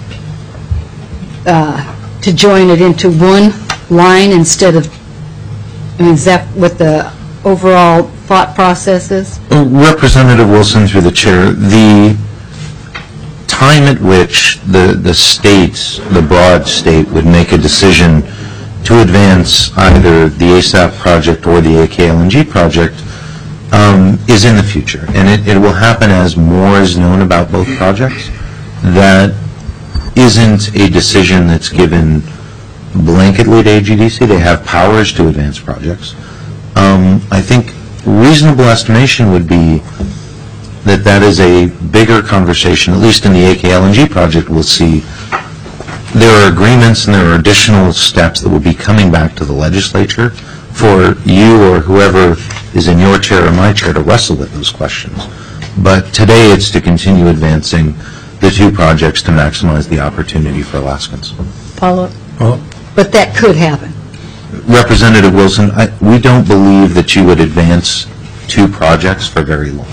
uh, to join it into one line instead of, I mean, is that what the overall thought process is? Representative Wilson, through the chair, the time at which the, the state, the broad state, would make a decision to advance either the A S A P project or the A K L N G project um, is in the future. And it, it will happen as more is known about both projects. That isn't a decision that's given blanketly to A G D C. They have powers to advance projects. Um, I think reasonable estimation would be that that is a bigger conversation, at least in the A K L N G project. We'll see there are agreements and there are additional steps that will be coming back to the legislature for you or whoever is in your chair or my chair to wrestle with those questions. But today it's to continue advancing the two projects to maximize the opportunity for Alaskans. Follow up? Well, But that could happen. Representative Wilson, I, we don't believe that you would advance two projects for very long.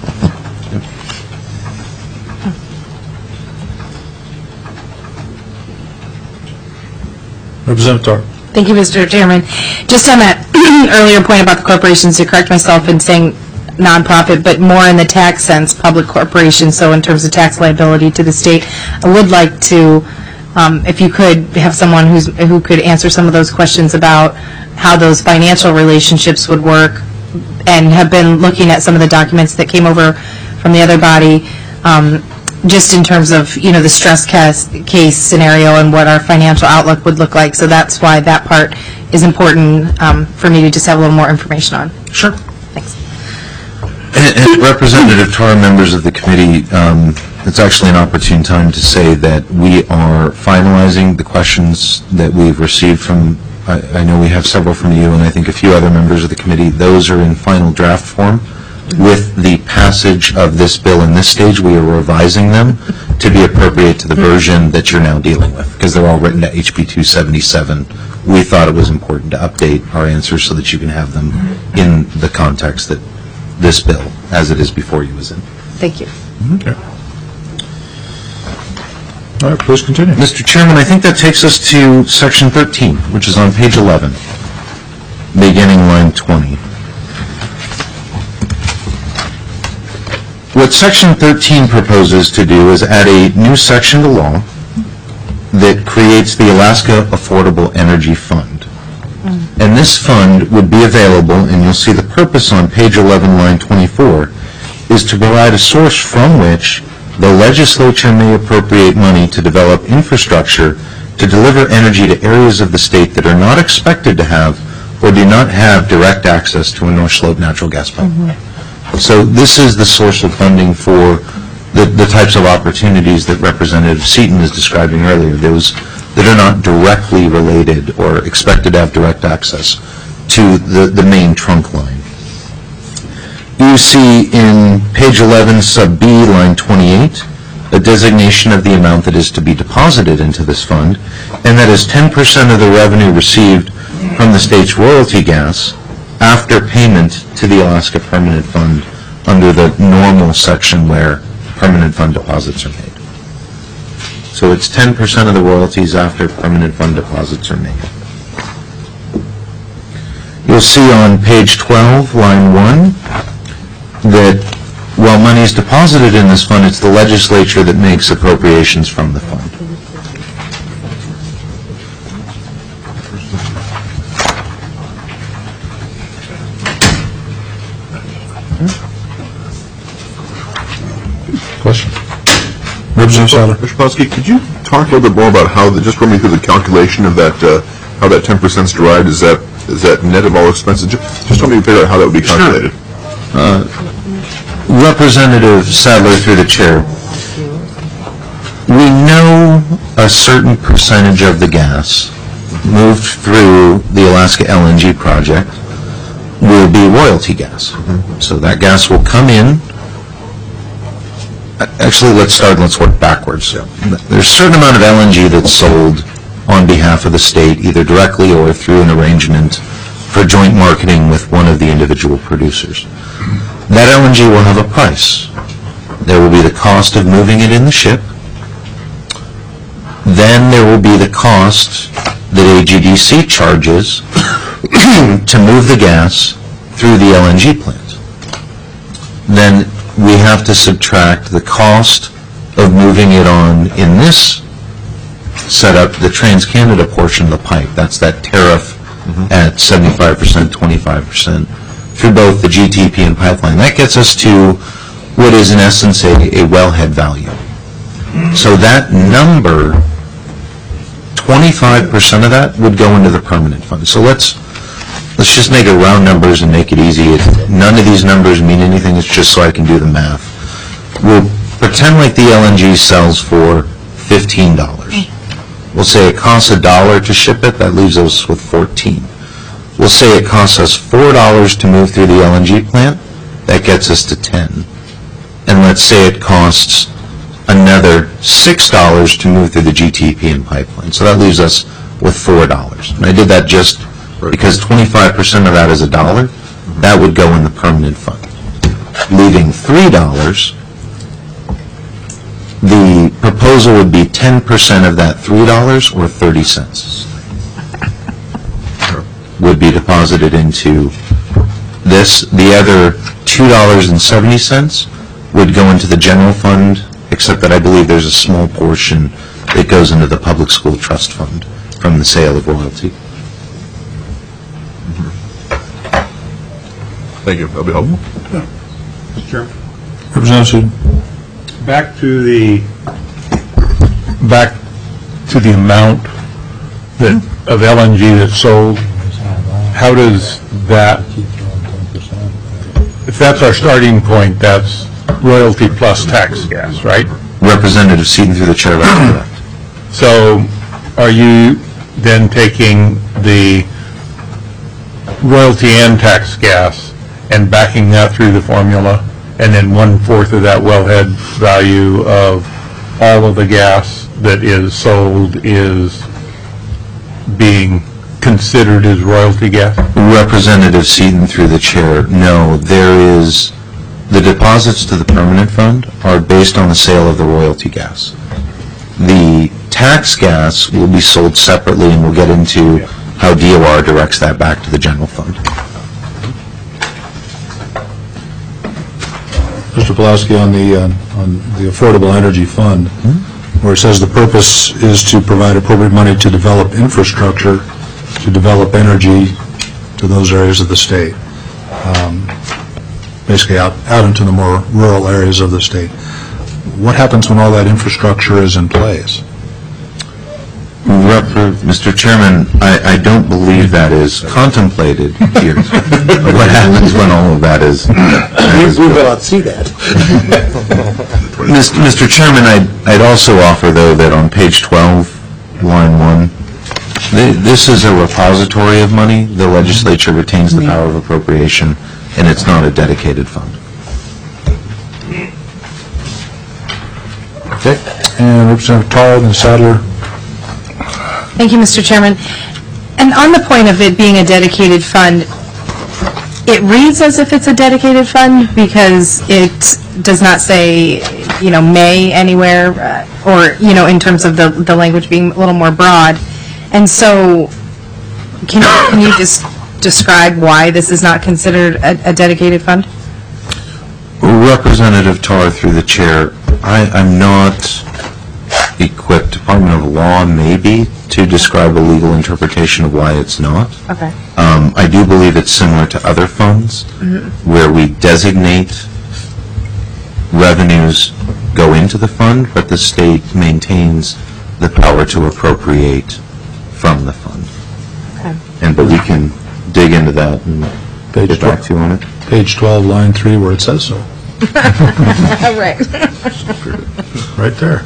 Representative Tarr. Thank you, Mister Chairman. Just on that earlier point about the corporations, to correct myself in saying nonprofit, but more in the tax sense, public corporation, so in terms of tax liability to the state, I would like to um, if you could have someone who's, who could answer some of those questions about how those financial relationships would work, and have been looking at some of the documents that came over from the other body, um, just in terms of, you know, the stress case, case scenario and what our financial outlook would look like. So that's why that part is important um, for me to just have a little more information on. Sure. Thanks. And, and representative to our members of the committee, um, it's actually an opportune time to say that we are finalizing the questions that we've received from, I, I know we have several from you, and I think a few other members of the committee. Those are in final draft form. With the passage of this bill in this stage, we are revising them to be appropriate to the version that you're now dealing with, because they're all written to H B two seventy-seven. We thought it was important to update our answers so that you can have them in the context that this bill, as it is before you, is in. Thank you. Okay. All right, please continue. Mister Chairman, I think that takes us to Section thirteen, which is on page eleven, beginning line twenty. What Section thirteen proposes to do is add a new section to law that creates the Alaska Affordable Energy Fund. Mm. And this fund would be available, and you'll see the purpose on page eleven, line twenty-four, is to provide a source from which the legislature may appropriate money to develop infrastructure to deliver energy to areas of the state that are not expected to have or do not have direct access to a North Slope natural gas pipeline. Mm-hmm. So this is the source of funding for the, the types of opportunities that Representative Seaton is describing earlier, those that are not directly related or expected to have direct access to the, the main trunk line. You see in page eleven, sub B, line twenty-eight, a designation of the amount that is to be deposited into this fund, and that is ten percent of the revenue received from the state's royalty gas after payment to the Alaska Permanent Fund under the normal section where permanent fund deposits are made. So it's ten percent of the royalties after permanent fund deposits are made. You'll see on page twelve, line one, that while money is deposited in this fund, it's the legislature that makes appropriations from the fund. Question? Representative Sadler. Mister Plowski, could you talk a little bit more about how, the, just run me through the calculation of that, uh, how that ten percent is derived? Is that is that net of all expenses? Just, just want me to figure out how that would be calculated. Sure. Uh, Representative Sadler, through the chair, we know a certain percentage of the gas moved through the Alaska L N G project will be royalty gas. Mm-hmm. So that gas will come in. Actually, let's start, let's work backwards. Yeah. There's a certain amount of L N G that's sold on behalf of the state, either directly or through an arrangement for joint marketing with one of the individual producers. That L N G will have a price. There will be the cost of moving it in the ship. Then there will be the cost that A G D C charges to move the gas through the L N G plant. Then we have to subtract the cost of moving it on in this setup, the TransCanada portion of the pipe. That's that tariff mm-hmm. at seventy-five percent, twenty-five percent through both the G T P and pipeline. That gets us to what is in essence a, a wellhead value. So that number, twenty-five percent of that would go into the permanent fund. So let's let's just make it round numbers and make it easy. If none of these numbers mean anything, it's just so I can do the math. We'll pretend like the L N G sells for fifteen dollars. We'll say it costs a dollar to ship it. That leaves us with fourteen. We'll say it costs us four dollars to move through the L N G plant. That gets us to ten. And let's say it costs another six dollars to move through the G T P and pipeline. So that leaves us with four dollars. And I did that just because twenty-five percent of that is a dollar. That would go in the permanent fund. Leaving three dollars, the proposal would be ten percent of that three dollars, or thirty cents, would be deposited into this. The other two dollars and seventy cents would go into the general fund, except that I believe there's a small portion it goes into the public school trust fund from the sale of royalty. Thank you, that'll be helpful. Mister Chairman? Representative Seaton. Back to the, back to the amount that, of L N G that's sold, how does that, if that's our starting point, that's royalty plus tax gas, right? Representative Seaton through the chair, that's correct. So are you then taking the royalty and tax gas and backing that through the formula, and then one-fourth of that wellhead value of all of the gas that is sold is being considered as royalty gas? Representative Seaton through the chair, no, there is, the deposits to the permanent fund are based on the sale of the royalty gas. The tax gas will be sold separately, and we'll get into how D O R directs that back to the general fund. Mister Pulaski, on the, uh, on the Affordable Energy Fund, where it says the purpose is to provide appropriate money to develop infrastructure, to develop energy to those areas of the state, um, basically out, out into the more rural areas of the state. What happens when all that infrastructure is in place? Rep- Mister Chairman, I, I don't believe that is contemplated here. What happens when all of that is... We will not see that. Mister Chairman, I'd, I'd also offer, though, that on page twelve, line one, th- this is a repository of money. The legislature retains the power of appropriation, and it's not a dedicated fund. Okay. And Representative Tarr, then Sadler. Thank you, Mister Chairman. And on the point of it being a dedicated fund, it reads as if it's a dedicated fund because it does not say, you know, may anywhere, uh, or, you know, in terms of the, the language being a little more broad. And so, can, can you just describe why this is not considered a, a dedicated fund? Representative Tarr, through the chair, I, I'm not equipped, Department of Law maybe, to describe a legal interpretation of why it's not. Okay. Um, I do believe it's similar to other funds where we designate revenues go into the fund, but the state maintains the power to appropriate from the fund. Okay. And but we can dig into that and Page get back to you on it. Page twelve, line three, where it says so. Right. Right there.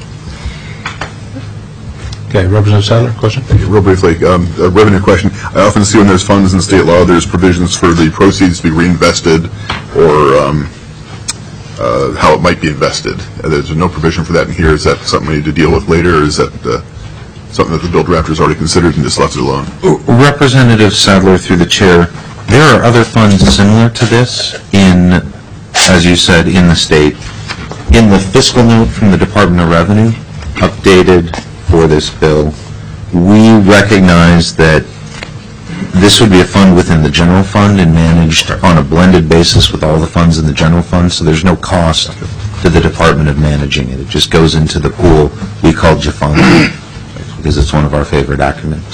Okay, Representative Sadler, question? Real briefly, um, a revenue question. I often see when there's funds in state law, there's provisions for the proceeds to be reinvested or um, uh, how it might be invested. Uh, There's no provision for that in here. Is that something we need to deal with later, or is that uh, something that the bill drafters already considered and just left it alone? Representative Sadler, through the chair, there are other funds similar to this in, as you said, in the state. In the fiscal note from the Department of Revenue, updated for this bill, we recognize that this would be a fund within the general fund and managed on a blended basis with all the funds in the general fund, so there's no cost to the department of managing it. It just goes into the pool we call J F O N because it's one of our favorite acronyms.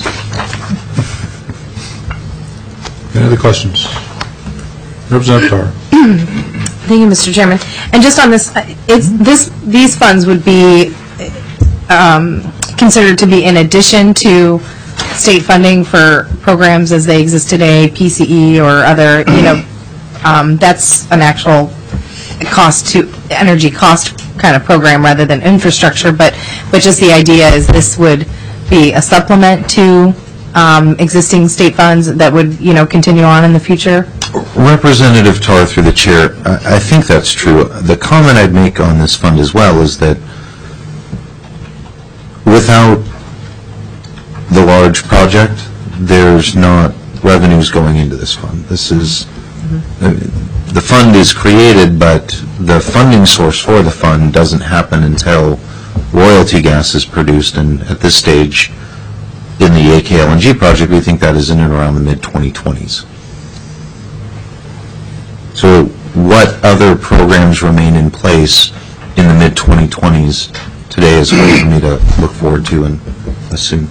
Any other questions? Representative Tarr. Thank you, Mister Chairman. And just on this, uh, it's, this, these funds would be um, considered to be in addition to state funding for programs as they exist today, P C E or other, you know, um, that's an actual cost to, energy cost kind of program rather than infrastructure, but, but just the idea is this would be a supplement to um, existing state funds that would, you know, continue on in the future? Representative Tarr, through the chair, I I think that's true. The comment I'd make on this fund as well is that without the large project, there's not revenues going into this fund. This is, uh, the fund is created, but the funding source for the fund doesn't happen until royalty gas is produced, and at this stage, in the A K L N G project, we think that is in and around the mid twenty twenties. So what other programs remain in place in the mid twenty twenties today is hard for me to look forward to and assume.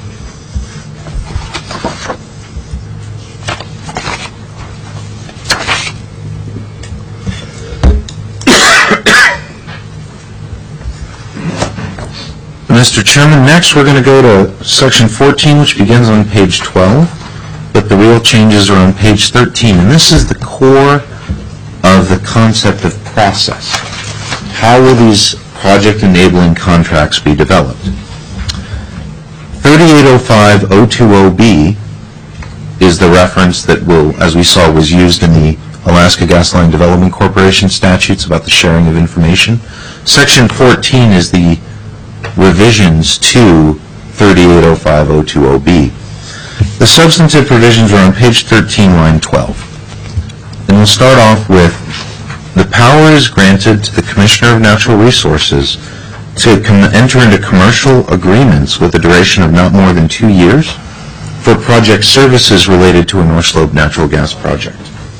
Mister Chairman, next we're going to go to section fourteen, which begins on page twelve, but the real changes are on page thirteen, and this is the core of the concept of process. How will these project-enabling contracts be developed? thirty-eight oh five oh two oh B is the reference that will, as we saw, was used in the Alaska Gas Line Development Corporation statutes about the sharing of information. Section fourteen is the revisions to thirty-eight oh five oh two oh B. The substantive provisions are on page thirteen, line twelve. And we'll start off with the power is granted to the Commissioner of Natural Resources to com- enter into commercial agreements with a duration of not more than two years for project services related to a North Slope natural gas project.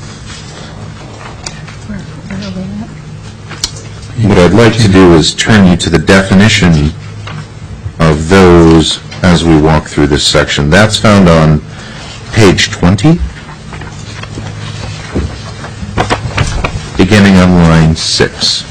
What I'd like to do is turn you to the definition of those as we walk through this section. That's found on page twenty, beginning on line six.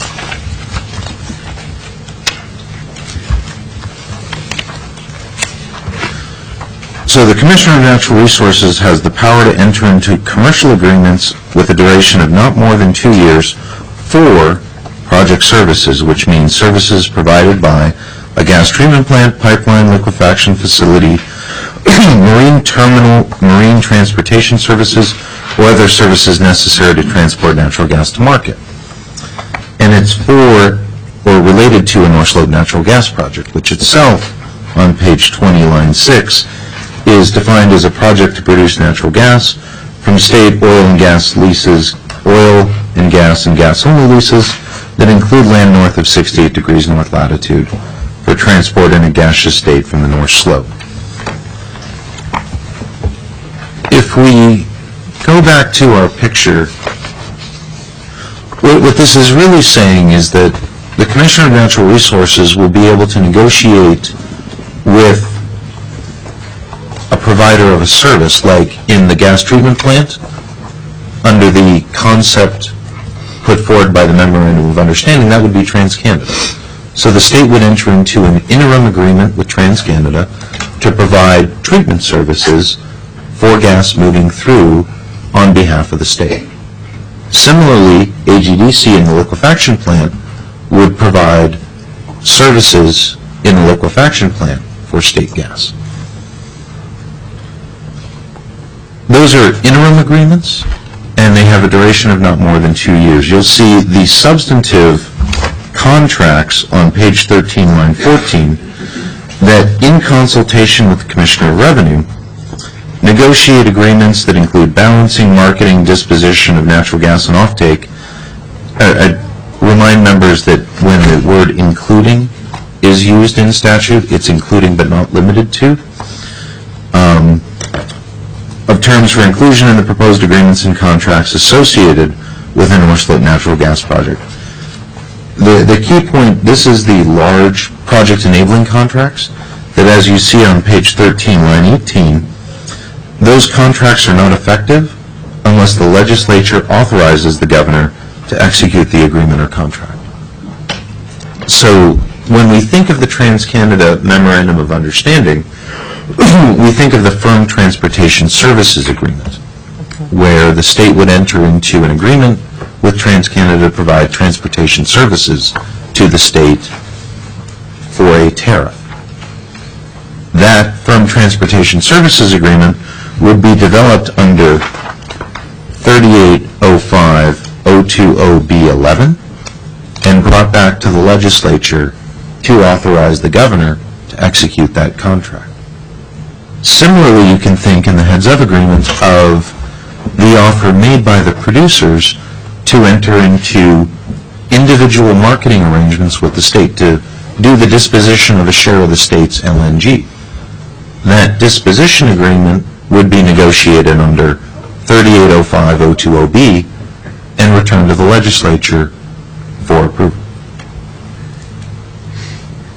So the Commissioner of Natural Resources has the power to enter into commercial agreements with a duration of not more than two years for project services, which means services provided by a gas treatment plant, pipeline, liquefaction facility, marine terminal, marine transportation services, or other services necessary to transport natural gas to market. And it's for or related to a North Slope natural gas project, which itself, on page twenty, line six, is defined as a project to produce natural gas from state oil and gas leases, oil and gas and gas-only leases that include land north of sixty-eight degrees north latitude for transport in a gaseous state from the North Slope. If we go back to our picture, what, what this is really saying is that the Commissioner of Natural Resources will be able to negotiate with a provider of a service, like in the gas treatment plant, under the concept put forward by the Memorandum of Understanding. That would be TransCanada. So the state would enter into an interim agreement with TransCanada to provide treatment services for gas moving through on behalf of the state. Similarly, A G D C in the liquefaction plant would provide services in the liquefaction plant for state gas. Those are interim agreements, and they have a duration of not more than two years. You'll see the substantive contracts on page thirteen, line fourteen, that in consultation with the Commissioner of Revenue, negotiate agreements that include balancing, marketing, disposition of natural gas and offtake. I, I remind members that when the word including is used in statute, it's including but not limited to. Um, of terms for inclusion in the proposed agreements and contracts associated with the North Slope natural gas project. The, the key point, this is the large project enabling contracts that, as you see on page thirteen, line eighteen, those contracts are not effective unless the legislature authorizes the governor to execute the agreement or contract. So when we think of the TransCanada Memorandum of Understanding, we think of the Firm Transportation Services Agreement, where the state would enter into an agreement with TransCanada to provide transportation services to the state for a tariff. That Firm Transportation Services Agreement would be developed under thirty-eight oh five oh two oh B eleven and brought back to the legislature to authorize the governor to execute that contract. Similarly, you can think in the heads-of agreement of the offer made by the producers to enter into individual marketing arrangements with the state to do the disposition of a share of the state's L N G. That disposition agreement would be negotiated under thirty-eight oh five oh two oh B and returned to the legislature for approval.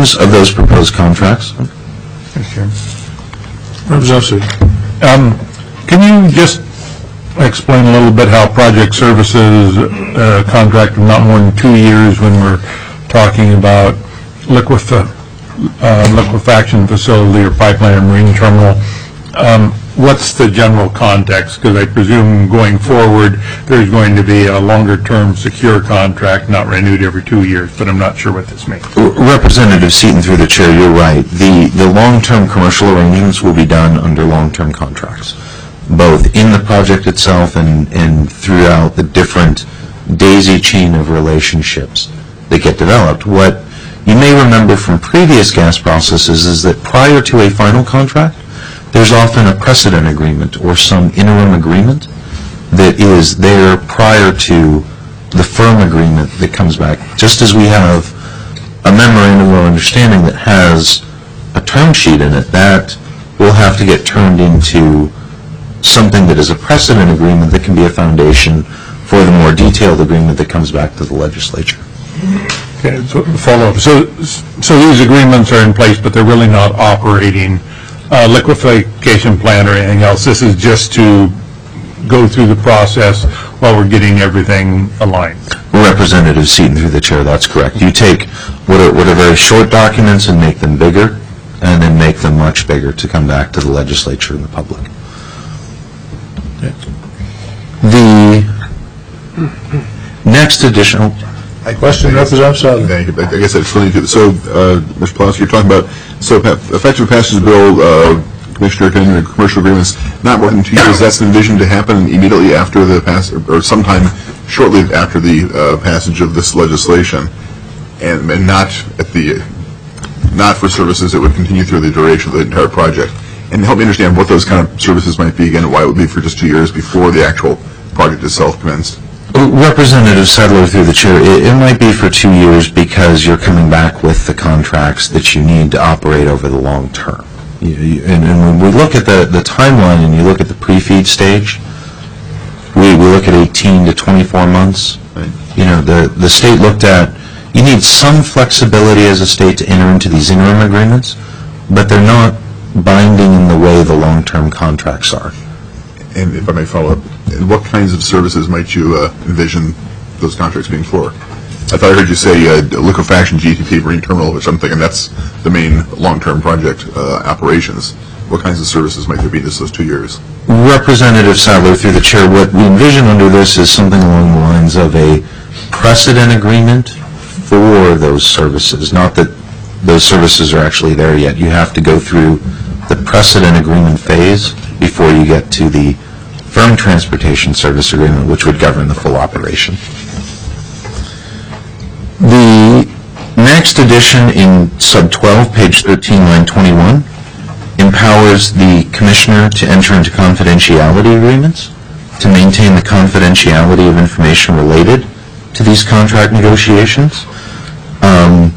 terms of those proposed contracts, Representative Seaton. Um, Can you just explain a little bit how project services uh, contract of not more than two years when we're talking about liquef- uh, liquefaction facility or pipeline or marine terminal? Um, What's the general context? Because I presume going forward, there's going to be a longer-term secure contract, not renewed every two years, but I'm not sure what this means. Representative Seaton, through the chair, you're right. The, the long-term commercial arrangements will be done under long-term contracts, both in the project itself and, and throughout the different daisy chain of relationships that get developed. What you may remember from previous gas processes is that prior to a final contract, there's often a precedent agreement or some interim agreement that is there prior to the firm agreement that comes back. Just as we have a memorandum of understanding that has a term sheet in it, that will have to get turned into something that is a precedent agreement that can be a foundation for the more detailed agreement that comes back to the legislature. Okay, so follow up. So, so these agreements are in place, but they're really not operating uh, liquefaction plant or anything else. This is just to go through the process while we're getting everything aligned. Representative Seaton, through the chair, that's correct. You take what are, what are very short documents and make them bigger, and then make them much bigger to come back to the legislature and the public. The next additional Question, Representative Sutherland. Thank you. I guess I just really need to, so, uh, Mister Plowski, you're talking about, so pa- effective passage of the bill, uh, Commissioner, can enter commercial agreements not more than two years. That's envisioned to happen immediately after the pass, or sometime shortly after the uh, passage of this legislation, and, and not at the, not for services that would continue through the duration of the entire project. And help me understand what those kind of services might be again, and why it would be for just two years before the actual project itself commenced. Representative Sadler, through the chair, it, it might be for two years because you're coming back with the contracts that you need to operate over the long term. You, you, and, and when we look at the, the timeline and you look at the pre-feed stage, we, we look at eighteen to twenty-four months. Right. You know, the, the state looked at, you need some flexibility as a state to enter into these interim agreements, but they're not binding in the way the long-term contracts are. And if I may follow up, what kinds of services might you uh, envision those contracts being for? I thought I heard you say uh, liquefaction, G T P, marine terminal or something, and that's the main long-term project uh, operations. What kinds of services might there be in just those two years? Representative Sadler, through the chair, what we envision under this is something along the lines of a precedent agreement for those services. Not that those services are actually there yet. You have to go through the precedent agreement phase before you get to the firm transportation service agreement, which would govern the full operation. The next addition in sub twelve, page thirteen, line twenty-one, empowers the commissioner to enter into confidentiality agreements to maintain the confidentiality of information related to these contract negotiations. Um,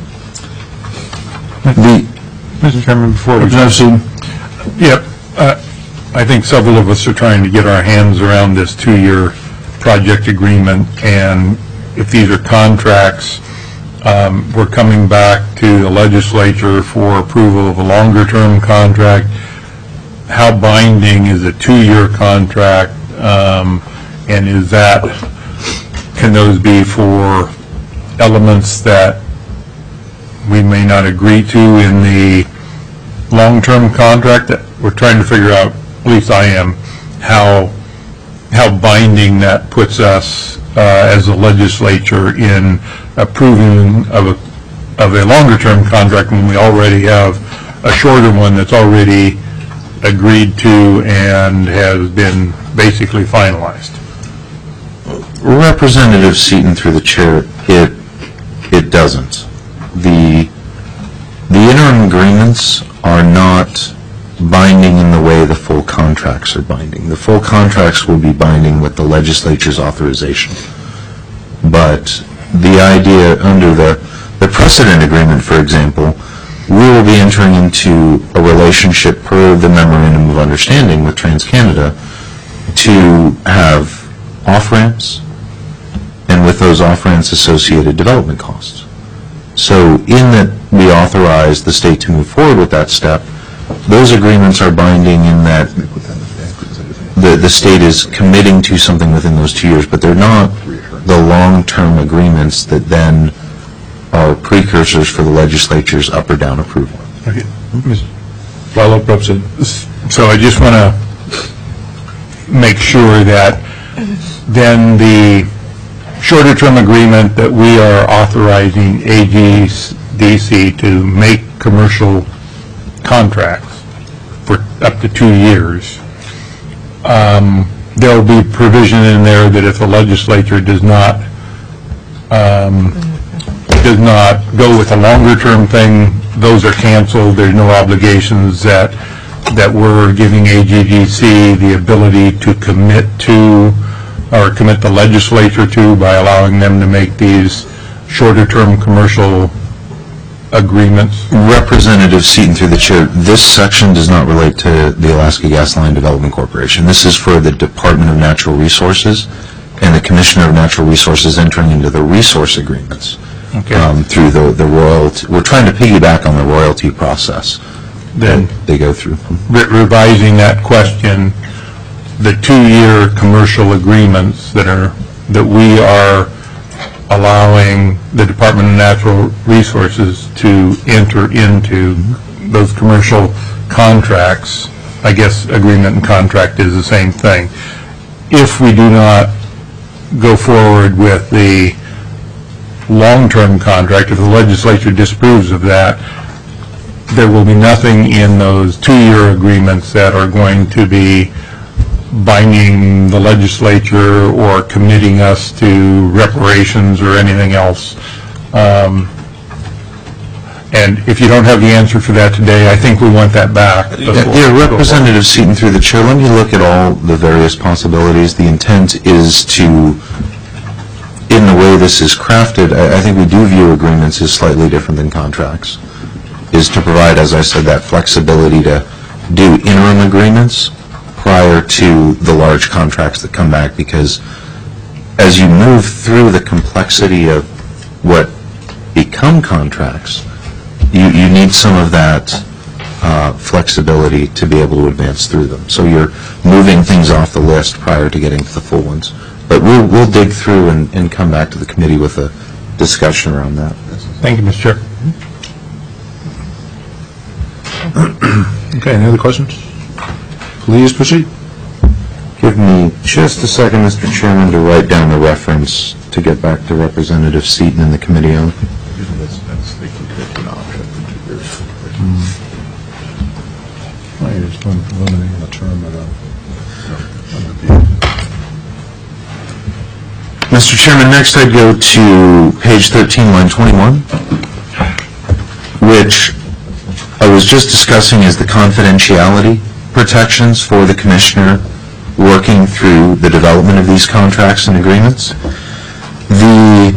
the Mister Chairman, before we... Representative Seaton. Yep. Uh, I think several of us are trying to get our hands around this two-year project agreement, and if these are contracts, um, we're coming back to the legislature for approval of a longer-term contract. How binding is a two-year contract, um, and is that, can those be for elements that we may not agree to in the long-term contract? That we're trying to figure out, at least I am, how how binding that puts us uh, as a legislature in approving of a of a longer-term contract when we already have a shorter one that's already agreed to and has been basically finalized. Representative Seaton, through the chair, it it doesn't. The the interim agreements are not binding in the way the full contracts are binding. The full contracts will be binding with the legislature's authorization. But the idea under the, the precedent agreement, for example, we will be entering into a relationship per the memorandum of understanding with TransCanada to have off-ramps and with those off-ramps associated development costs. So in that we authorize the state to move forward with that step, those agreements are binding in that the, the state is committing to something within those two years, but they're not the long-term agreements that then are precursors for the legislature's up or down approval. Okay. Follow-up, Representative. So I just want to make sure that then the shorter-term agreement that we are authorizing A G D C to make commercial contracts for up to two years, um, there will be provision in there that if the legislature does not um, does not go with a longer-term thing, those are canceled. There's no obligations that that we're giving A G D C the ability to commit to or commit the legislature to by allowing them to make these shorter-term commercial agreements. Representative Seaton, through the chair, this section does not relate to the Alaska Gas Line Development Corporation. This is for the Department of Natural Resources and the Commissioner of Natural Resources entering into the resource agreements. Okay. Um, through the, the royalty. We're trying to piggyback on the royalty process Then that they go through. re- revising that question, the two-year commercial agreements that are, that we are allowing the Department of Natural Resources to enter into those commercial contracts, I guess agreement and contract is the same thing. If we do not go forward with the long-term contract, if the legislature disapproves of that, there will be nothing in those two-year agreements that are going to be binding the legislature or committing us to reparations or anything else. Um, and if you don't have the answer for that today, I think we want that back. Yeah, Representative Seaton, through the chair, let me look at all the various possibilities. The intent is to, in the way this is crafted, I, I think we do view agreements as slightly different than contracts, is to provide, as I said, that flexibility to do interim agreements prior to the large contracts that come back, because as you move through the complexity of what become contracts, you, you need some of that uh, flexibility to be able to advance through them. So you're moving things off the list prior to getting to the full ones. But we'll, we'll dig through and, and come back to the committee with a discussion around that. Thank you, Mister Chair. Okay, any other questions? Please proceed. Give me just a second, Mister Chairman, to write down the reference to get back to Representative Seaton and the committee on. Mister Chairman, next I'd go to page thirteen, line twenty-one, which I was just discussing is the confidentiality protections for the commissioner working through the development of these contracts and agreements. The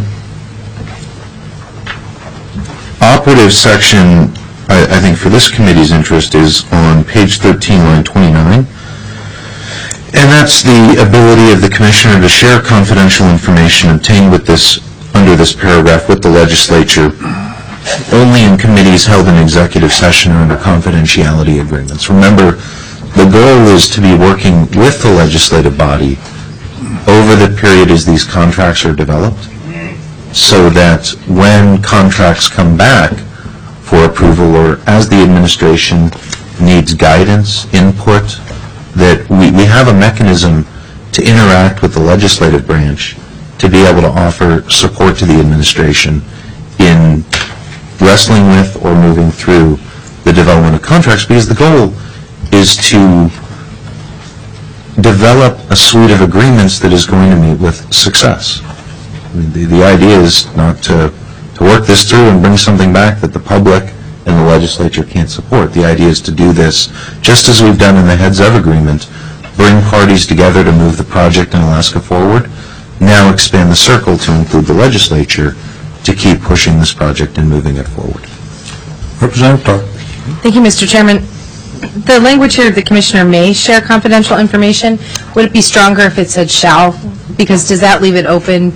operative section, I, I think for this committee's interest, is on page thirteen, line twenty-nine. And that's the ability of the commissioner to share confidential information obtained with this, under this paragraph with the legislature only in committees held in executive session or under confidentiality agreements. Remember, the goal is to be working with the legislative body over the period as these contracts are developed, so that when contracts come back for approval or as the administration needs guidance, input, that we, we have a mechanism to interact with the legislative branch to be able to offer support to the administration in wrestling with or moving through the development of contracts, because the goal is to develop a suite of agreements that is going to meet with success. I mean, the, the idea is not to, to work this through and bring something back that the public and the legislature can't support. The idea is to do this, just as we've done in the Heads of Agreement, bring parties together to move the project in Alaska forward, now expand the circle to include the legislature to keep pushing this project and moving it forward. Representative Tarr. Thank you, Mister Chairman. The language here, the commissioner may share confidential information, would it be stronger if it said shall? Because does that leave it open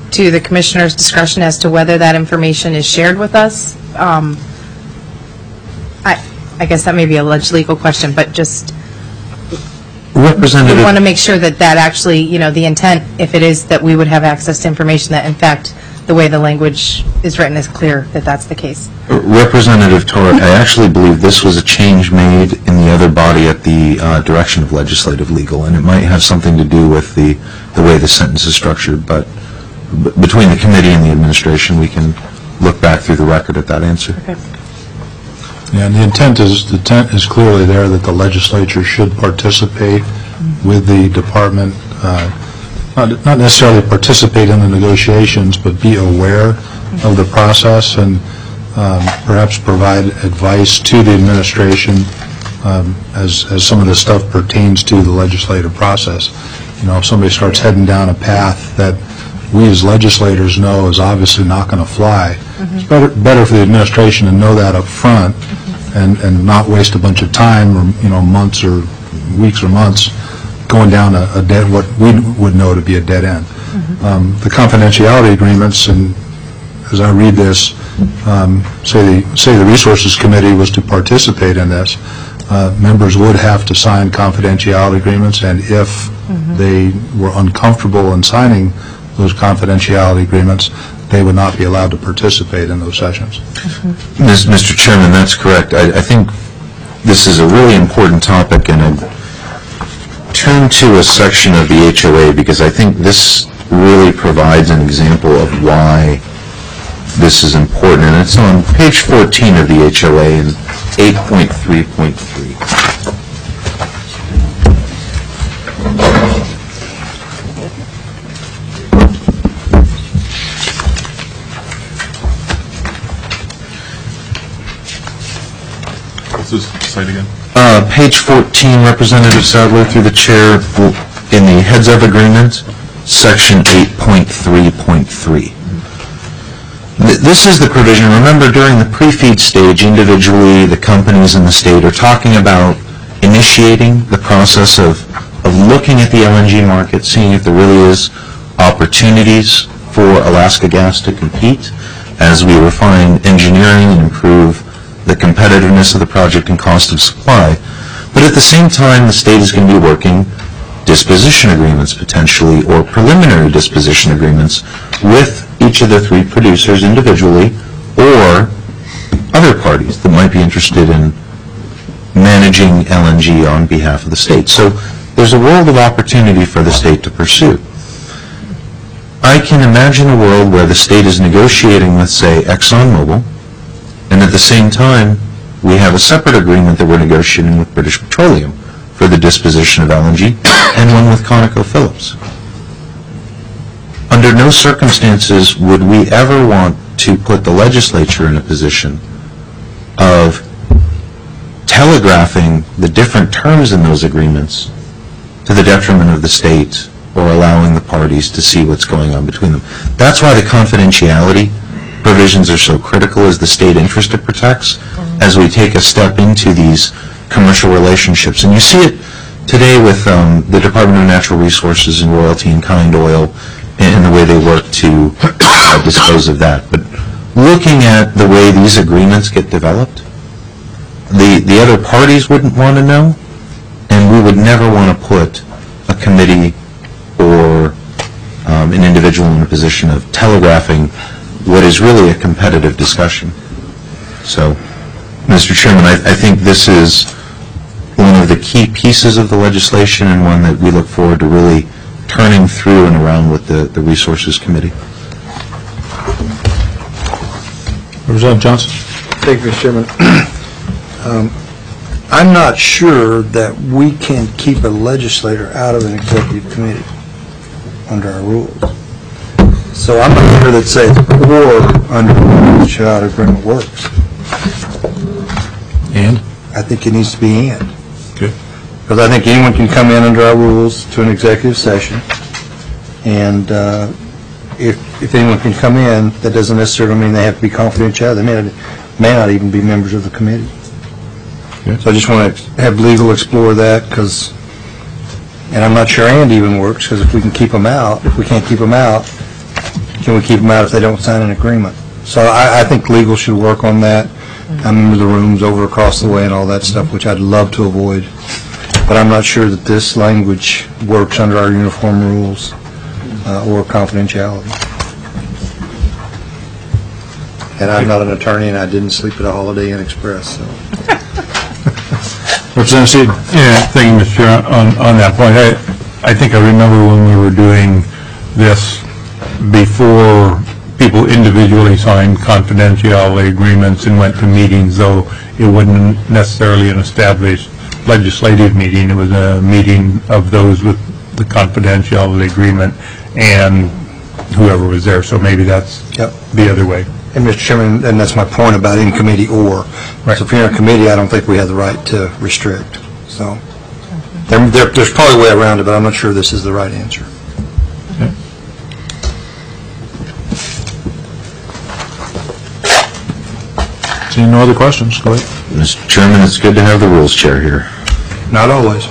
to the commissioner's discretion as to whether that information is shared with us. Um, I, I guess that may be a alleged legal question, but just we Representative, want to make sure that that actually, you know, the intent, if it is that we would have access to information, that in fact, the way the language is written is clear that that's the case. Representative Torre, I actually believe this was a change made in the other body at the uh, direction of legislative legal, and it might have something to do with the, the way the sentence is structured, but b- between the committee and the administration, we can look back through the record at that answer. Okay. Yeah, and the intent is, the intent is clearly there that the legislature should participate with the department, uh, not not necessarily participate in the negotiations, but be aware of the process and um, perhaps provide advice to the administration um, as, as some of this stuff pertains to the legislative process. You know, if somebody starts heading down a path that we as legislators know is obviously not going to fly, it's better, better for the administration to know that up front and, and not waste a bunch of time or, you know, months or weeks or months going down a, a dead, what we would know to be a dead end. Um, the confidentiality agreements, and as I read this, um, say, the, say the Resources Committee was to participate in this, uh, members would have to sign confidentiality agreements, and if they were uncomfortable in signing those confidentiality agreements, they would not be allowed to participate in those sessions. Miz Mister Chairman, that's correct. I, I think this is a really important topic, and I'd turn to a section of the H O A because I think this really provides an example of why this is important, and it's on page fourteen of the H O A in eight point three point three. What's this site again? Uh, page fourteen, Representative Sadler, through the chair, in the heads of agreement, section eight point three point three. This is the provision. Remember, during the pre-feed stage, individually, the companies in the state are talking about initiating the process of, of looking at the L N G market, seeing if there really is opportunities for Alaska Gas to compete as we refine engineering and improve the competitiveness of the project and cost of supply. But at the same time, the state is going to be working disposition agreements potentially, or preliminary disposition agreements with each of the three producers individually, or other parties that might be interested in managing L N G on behalf of the state. So there's a world of opportunity for the state to pursue. I can imagine a world where the state is negotiating with, say, ExxonMobil, and at the same time, we have a separate agreement that we're negotiating with British Petroleum for the disposition of L N G, and one with ConocoPhillips. Under no circumstances would we ever want to put the legislature in a position of telegraphing the different terms in those agreements to the detriment of the state or allowing the parties to see what's going on between them. That's why the confidentiality provisions are so critical as the state interest it protects as we take a step into these commercial relationships. And you see it today with um, the Department of Natural Resources and Royalty and Kind Oil and the way they work to uh, dispose of that. But looking at the way these agreements get developed, the, the other parties wouldn't want to know, and we would never want to put a committee or um, an individual in a position of telegraphing what is really a competitive discussion. So, Mister Chairman, I, I think this is one of the key pieces of the legislation and one that we look forward to really turning through and around with the, the Resources Committee. Representative Johnson. Thank you, Mister Chairman. um, I'm not sure that we can keep a legislator out of an executive committee under our rules. So I'm not sure that says or under the Child Agreement works. And? I think it needs to be and. Okay. Because I think anyone can come in under our rules to an executive session, and uh, if if anyone can come in, that doesn't necessarily mean they have to be confidential. They may not, may not even be members of the committee. Okay. So I just want to have legal explore that, because, and I'm not sure and even works, because if we can keep them out, if we can't keep them out, can we keep them out if they don't sign an agreement? So I, I think legal should work on that. I remember the rooms over across the way and all that stuff, which I'd love to avoid. But I'm not sure that this language works under our uniform rules uh, or confidentiality. And I'm not an attorney, and I didn't sleep at a Holiday Inn Express, so. Representative Seaton. Yeah, thank you, Mister Chair. On, on that point, I, I think I remember when we were doing this before people individually signed confidentiality agreements and went to meetings, though it wasn't necessarily an established legislative meeting. It was a meeting of those with the confidentiality agreement and whoever was there. So maybe that's Yep. the other way. And Mister Chairman, and that's my point about in committee or. Right. So if you're in a committee, I don't think we have the right to restrict. So there, there, there's probably a way around it, but I'm not sure this is the right answer. Seeing no other questions, go ahead. Mister Chairman, it's good to have the rules chair here. Not always.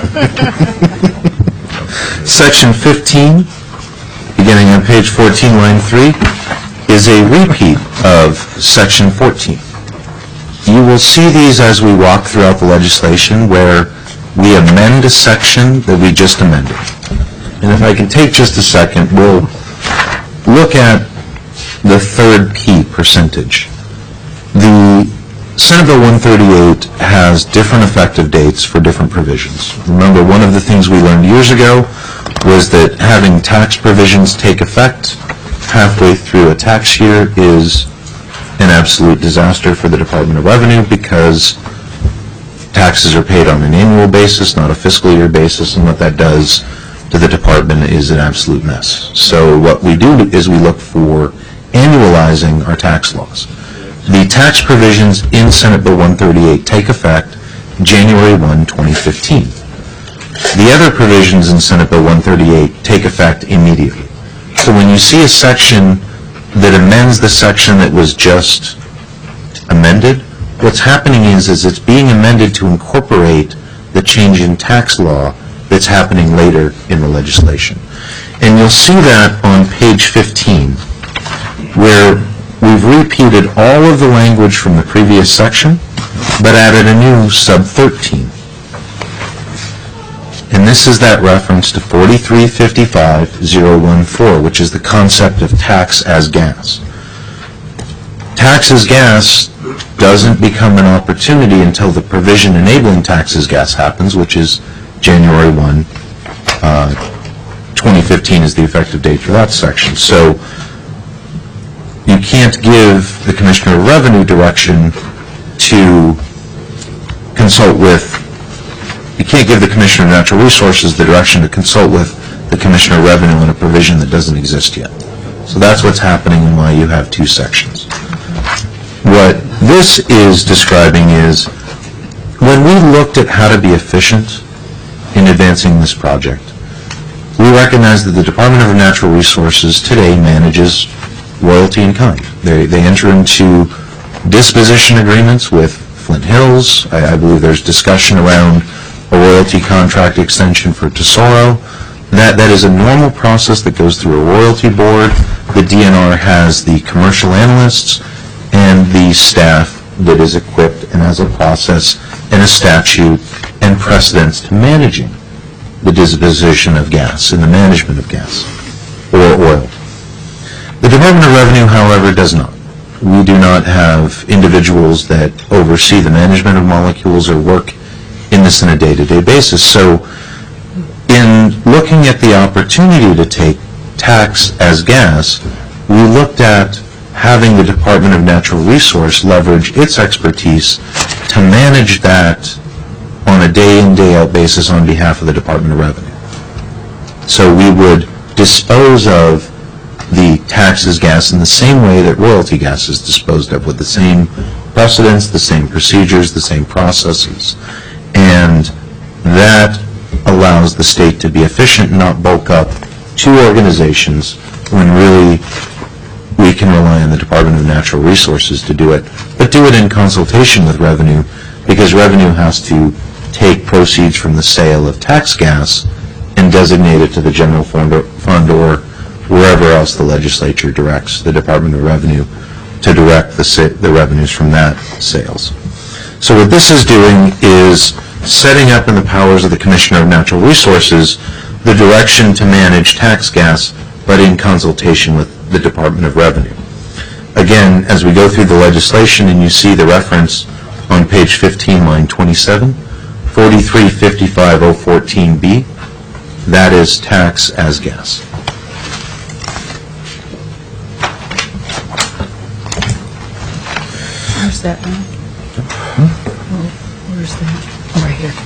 Section fifteen, beginning on page fourteen, line three, is a repeat of Section fourteen. You will see these as we walk throughout the legislation where we amend a section that we just amended. And if I can take just a second, we'll look at the third P, percentage. The Senate Bill one thirty-eight has different effective dates for different provisions. Remember, one of the things we learned years ago was that having tax provisions take effect halfway through a tax year is an absolute disaster for the Department of Revenue because taxes are paid on an annual basis, not a fiscal year basis, and what that does to the department is an absolute mess. So what we do is we look for annualizing our tax laws. The tax provisions in Senate Bill one thirty-eight take effect January first, twenty fifteen. The other provisions in Senate Bill one thirty-eight take effect immediately. So when you see a section that amends the section that was just amended, what's happening is, is it's being amended to incorporate the change in tax law that's happening later in the legislation. And you'll see that on page fifteen, where we've repeated all of the language from the previous section, but added a new sub thirteen. And this is that reference to forty-three fifty-five oh fourteen, which is the concept of tax as gas. Tax as gas doesn't become an opportunity until the provision enabling tax as gas happens, which is January first, uh, twenty fifteen is the effective date for that section. So you can't give the Commissioner of Revenue direction to consult with, you can't give the Commissioner of Natural Resources the direction to consult with the Commissioner of Revenue on a provision that doesn't exist yet. So that's what's happening and why you have two sections. What this is describing is, when we looked at how to be efficient in advancing this project, we recognized that the Department of Natural Resources today manages royalty in kind. They, they enter into disposition agreements with Flint Hills. I, I believe there's discussion around a royalty contract extension for Tesoro. That, that is a normal process that goes through a royalty board. The D N R has the commercial analysts and the staff that is equipped and has a process and a statute and precedents to managing the disposition of gas and the management of gas or oil. The Department of Revenue, however, does not. We do not have individuals that oversee the management of molecules or work in this on a day-to-day basis. So in looking at the opportunity to take tax as gas, we looked at having the Department of Natural Resource leverage its expertise to manage that on a day-in, day-out basis on behalf of the Department of Revenue. So we would dispose of the tax as gas in the same way that royalty gas is disposed of, with the same precedents, the same procedures, the same processes. And that allows the state to be efficient and not bulk up two organizations when really we can rely on the Department of Natural Resources to do it, but do it in consultation with Revenue, because Revenue has to take proceeds from the sale of tax gas and designate it to the general fund or, fund or wherever else the legislature directs the Department of Revenue to direct the, sa- the revenues from that sales. So what this is doing is setting up in the powers of the Commissioner of Natural Resources the direction to manage tax gas, but in consultation with the Department of Revenue. Again, as we go through the legislation and you see the reference on page fifteen, line twenty-seven, forty-three fifty-five oh fourteen B, that is tax as gas. Where's that now? Hmm? Where's that? Oh, right here.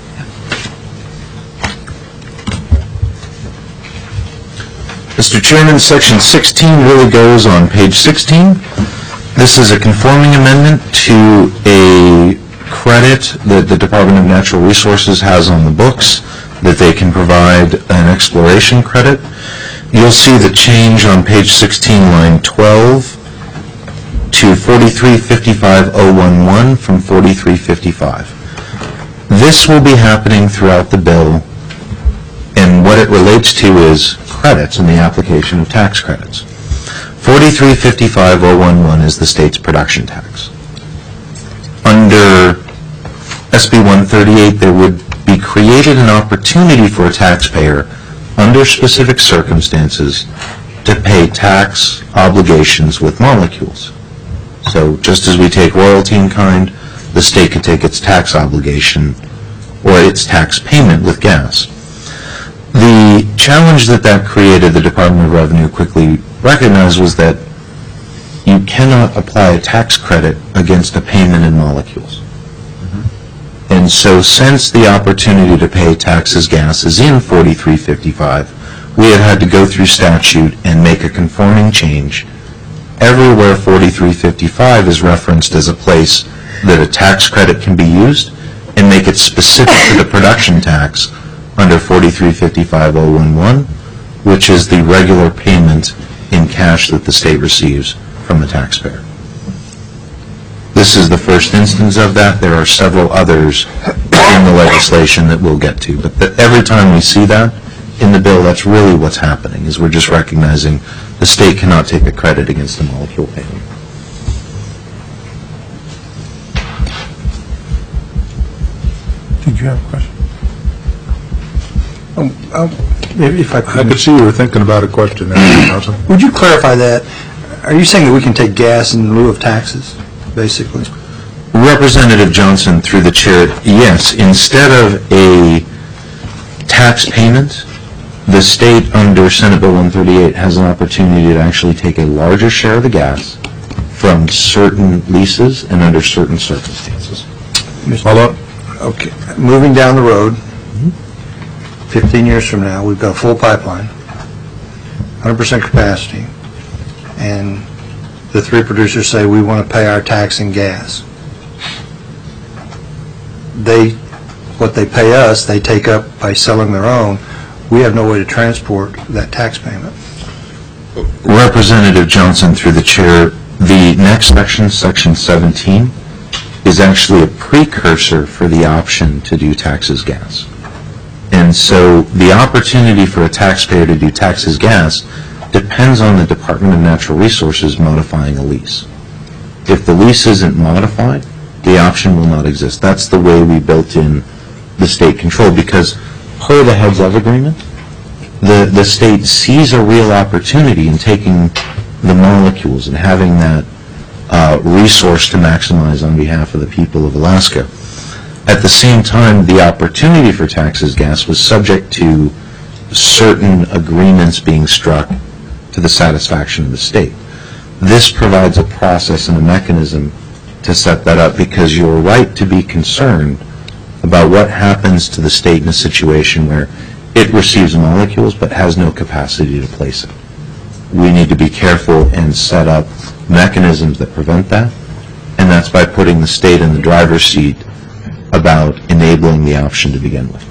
Mister Chairman, section sixteen really goes on page sixteen. This is a conforming amendment to a credit that the Department of Natural Resources has on the books that they can provide an exploration credit. You'll see the change on page sixteen, line twelve, to forty-three fifty-five oh eleven from forty-three fifty-five. This will be happening throughout the bill, and what it relates to is credits and the application of tax credits. forty-three fifty-five oh eleven is the state's production tax. Under S B one thirty-eight, there would be created an opportunity for a taxpayer under specific circumstances to pay tax obligations with molecules. So just as we take royalty in kind, the state could take its tax obligation or its tax payment with gas. The challenge that that created, the Department of Revenue quickly recognized, was that you cannot apply a tax credit against a payment in molecules. Mm-hmm. And so since the opportunity to pay tax as gas is in forty-three fifty-five, we have had to go through statute and make a conforming change. Everywhere forty-three fifty-five is referenced as a place that a tax credit can be used, and make it specific to the production tax under forty-three fifty-five oh eleven, which is the regular payment in cash that the state receives from the taxpayer. This is the first instance of that. There are several others in the legislation that we'll get to, but the, every time we see that in the bill, that's really what's happening, is we're just recognizing the state cannot take a credit against a molecule payment. Did you have a question? Um, um, If I I could, could see you were thinking about a question there, Council. would you clarify that? Are you saying that we can take gas in lieu of taxes, basically? Representative Johnson, through the chair, yes, instead of a tax payment, the state under Senate Bill one thirty-eight has an opportunity to actually take a larger share of the gas from certain leases and under certain circumstances. Follow up? Okay, moving down the road, fifteen years from now, we've got a full pipeline, one hundred percent capacity, and the three producers say we want to pay our tax in gas. They, what they pay us, they take up by selling their own. We have no way to transport that tax payment. Representative Johnson, through the chair, the next section, section seventeen, is actually a precursor for the option to do taxes gas. And so the opportunity for a taxpayer to do taxes gas depends on the Department of Natural Resources modifying a lease. If the lease isn't modified, the option will not exist. That's the way we built in the state control, because per the heads-of agreement, the, the state sees a real opportunity in taking the molecules and having that uh, resource to maximize on behalf of the people of Alaska. At the same time, the opportunity for taxes gas was subject to certain agreements being struck to the satisfaction of the state. This provides a process and a mechanism to set that up, because you're right to be concerned about what happens to the state in a situation where it receives molecules but has no capacity to place it. We need to be careful and set up mechanisms that prevent that, and that's by putting the state in the driver's seat about enabling the option to begin with.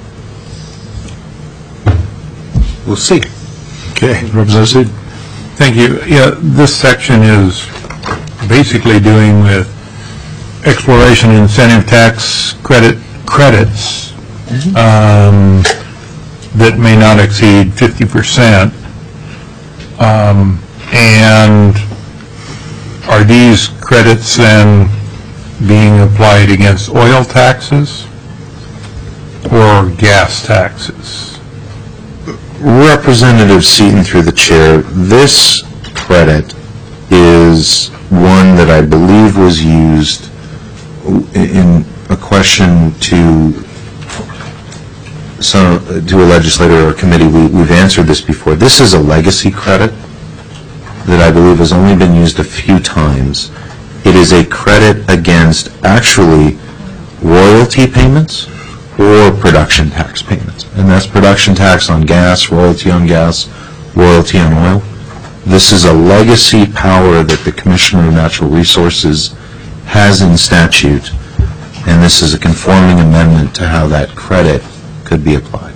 We'll see. Okay, Representative Seed. Thank you. Yeah, this section is basically doing with exploration incentive tax credit credits um, that may not exceed fifty percent Um, And are these credits then being applied against oil taxes or gas taxes? Representative Seaton, through the chair, this credit is one that I believe was used in a question to some, to a legislator or a committee. We, we've answered this before. This is a legacy credit that I believe has only been used a few times. It is a credit against actually royalty payments or production tax payments. And that's production tax on gas, royalty on gas, royalty on oil. This is a legacy power that the Commissioner of Natural Resources has in statute, and this is a conforming amendment to how that credit could be applied.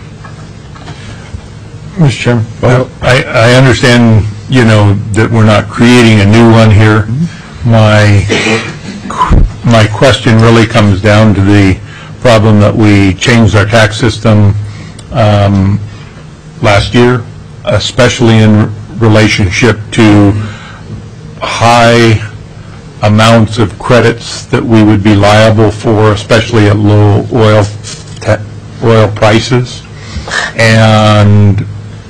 Mister Chairman? Well, I, I understand, you know, that we're not creating a new one here. My, my question really comes down to the problem that we changed our tax system um, last year, especially in relationship to high amounts of credits that we would be liable for, especially at low oil ta- oil prices. And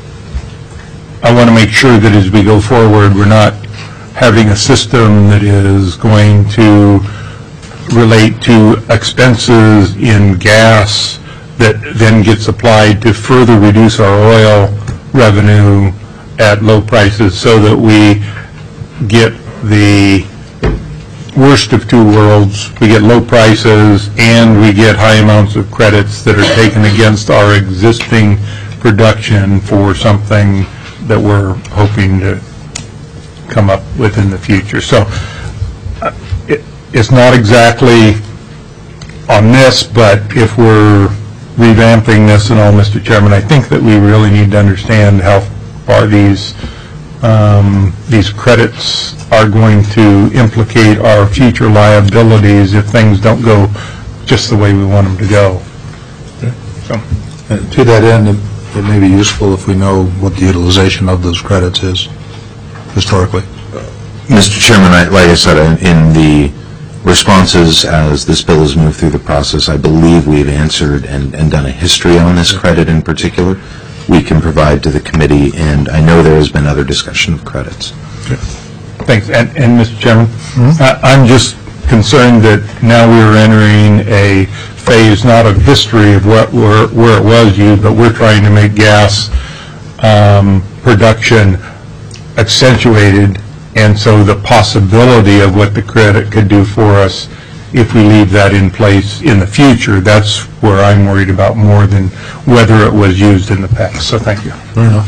I want to make sure that as we go forward, we're not having a system that is going to relate to expenses in gas that then gets applied to further reduce our oil revenue at low prices, so that we get the worst of two worlds. We get low prices and we get high amounts of credits that are taken against our existing production for something that we're hoping to come up with in the future. So uh, it, it's not exactly on this, but if we're revamping this and all, Mister Chairman, I think that we really need to understand how far these um, these credits are going to implicate our future liabilities if things don't go just the way we want them to go. So, Uh, To that end, it it may be useful if we know what the utilization of those credits is historically. Mister Chairman, I, like I said, in, in the responses as this bill has moved through the process, I believe we've answered and, and done a history on this credit in particular. We can provide to the committee, and I know there has been other discussion of credits. thanks. And, and Mister Chairman, I, I'm just concerned that now we're entering a phase not of history of what where, where it was used, but we're trying to make gas um, production accentuated, and so the possibility of what the credit could do for us if we leave that in place in the future, that's where I'm worried about more than whether it was used in the past. So thank you. Fair enough.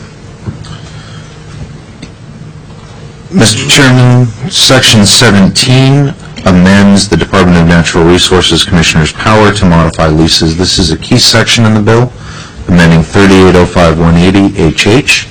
Mister Chairman, Section seventeen amends the Department of Natural Resources Commissioner's power to modify leases. This is a key section in the bill, amending thirty-eight oh five one eighty H H.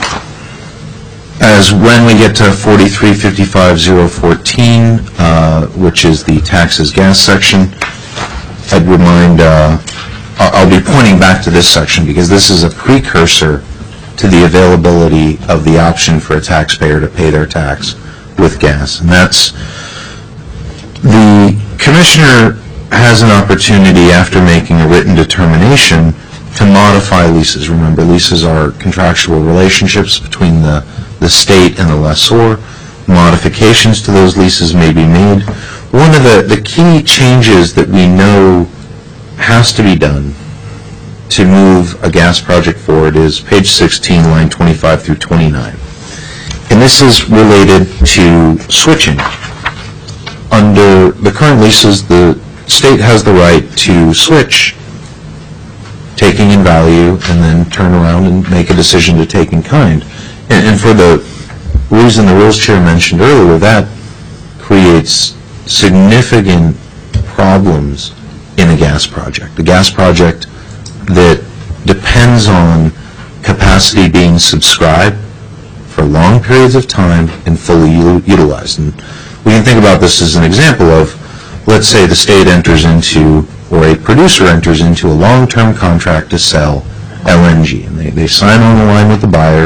As when we get to forty-three fifty-five oh fourteen, uh, which is the taxes gas section, I'd remind, uh, I'll be pointing back to this section because this is a precursor to the availability of the option for a taxpayer to pay their tax with gas. And that's, the Commissioner has an opportunity after making a written determination to modify leases. Remember, leases are contractual relationships between the, the state and the lessor. Modifications to those leases may be made. One of the, the key changes that we know has to be done to move a gas project forward is page sixteen, line twenty-five through twenty-nine. And this is related to switching. Under the current leases, the state has the right to switch taking in value and then turn around and make a decision to take in kind. And, and for the reason the Rules Chair mentioned earlier, that creates significant problems in a gas project. A gas project that depends on capacity being subscribed for long periods of time and fully u- utilized. And we can think about this as an example of, let's say the state enters into, or a producer enters into a long-term contract to sell L N G. And they, they sign on the line with the buyer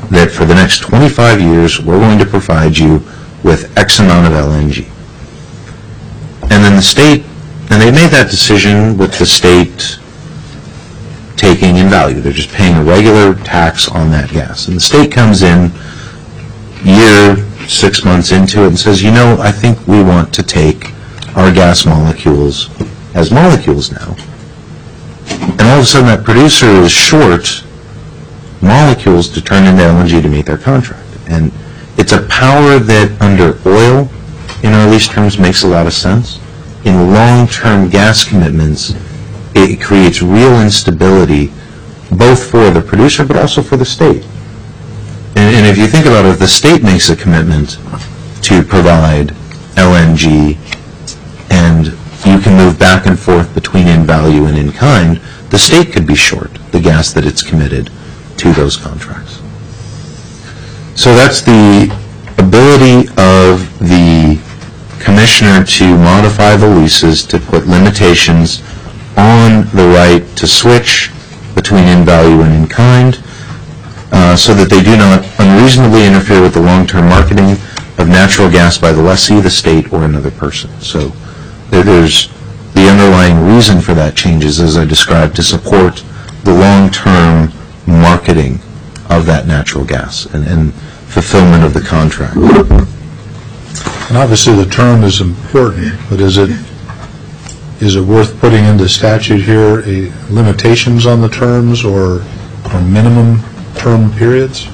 that for the next twenty-five years, we're going to provide you with X amount of L N G. And then the state, and they made that decision with the state taking in value. They're just paying a regular tax on that gas. And the state comes in year, six months into it and says, you know, I think we want to take our gas molecules as molecules now. And all of a sudden that producer is short molecules to turn into L N G to meet their contract. And it's a power that under oil, in our lease terms, makes a lot of sense. In long-term gas commitments, it creates real instability, both for the producer but also for the state. And, and if you think about it, if the state makes a commitment to provide L N G and you can move back and forth between in value and in kind, the state could be short the gas that it's committed to those contracts. So that's the ability of the commissioner to modify the leases to put limitations on the right to switch between in value and in kind, uh, so that they do not unreasonably interfere with the long-term marketing of natural gas by the lessee, the state, or another person. So there, there's the underlying reason for that changes, as I described, to support the long-term marketing of that natural gas and, and fulfillment of the contract. And obviously the term is important, but is it is it worth putting into statute here a limitations on the terms or, or minimum term periods?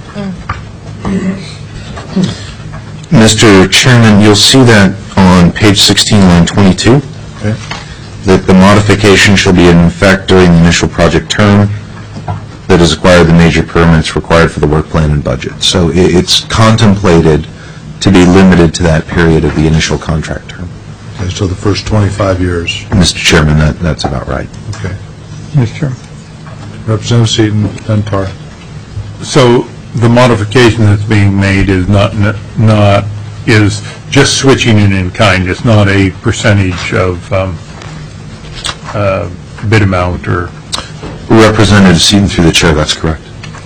Mister Chairman, you'll see that on page sixteen, line twenty-two, Okay. that the modification shall be in effect during the initial project term that has acquired the major permits required for the work plan and budget. So i- it's contemplated to be limited to that period of the initial contract term. Okay, so the first twenty-five years. Mister Chairman, that, that's about right. Okay. Mister Chairman. Representative Seaton, then Tar. So the modification that's being made is not, not, is just switching it in kind. It's not a percentage of um, uh, bid amount or... Representative Seaton, through the chair, that's correct.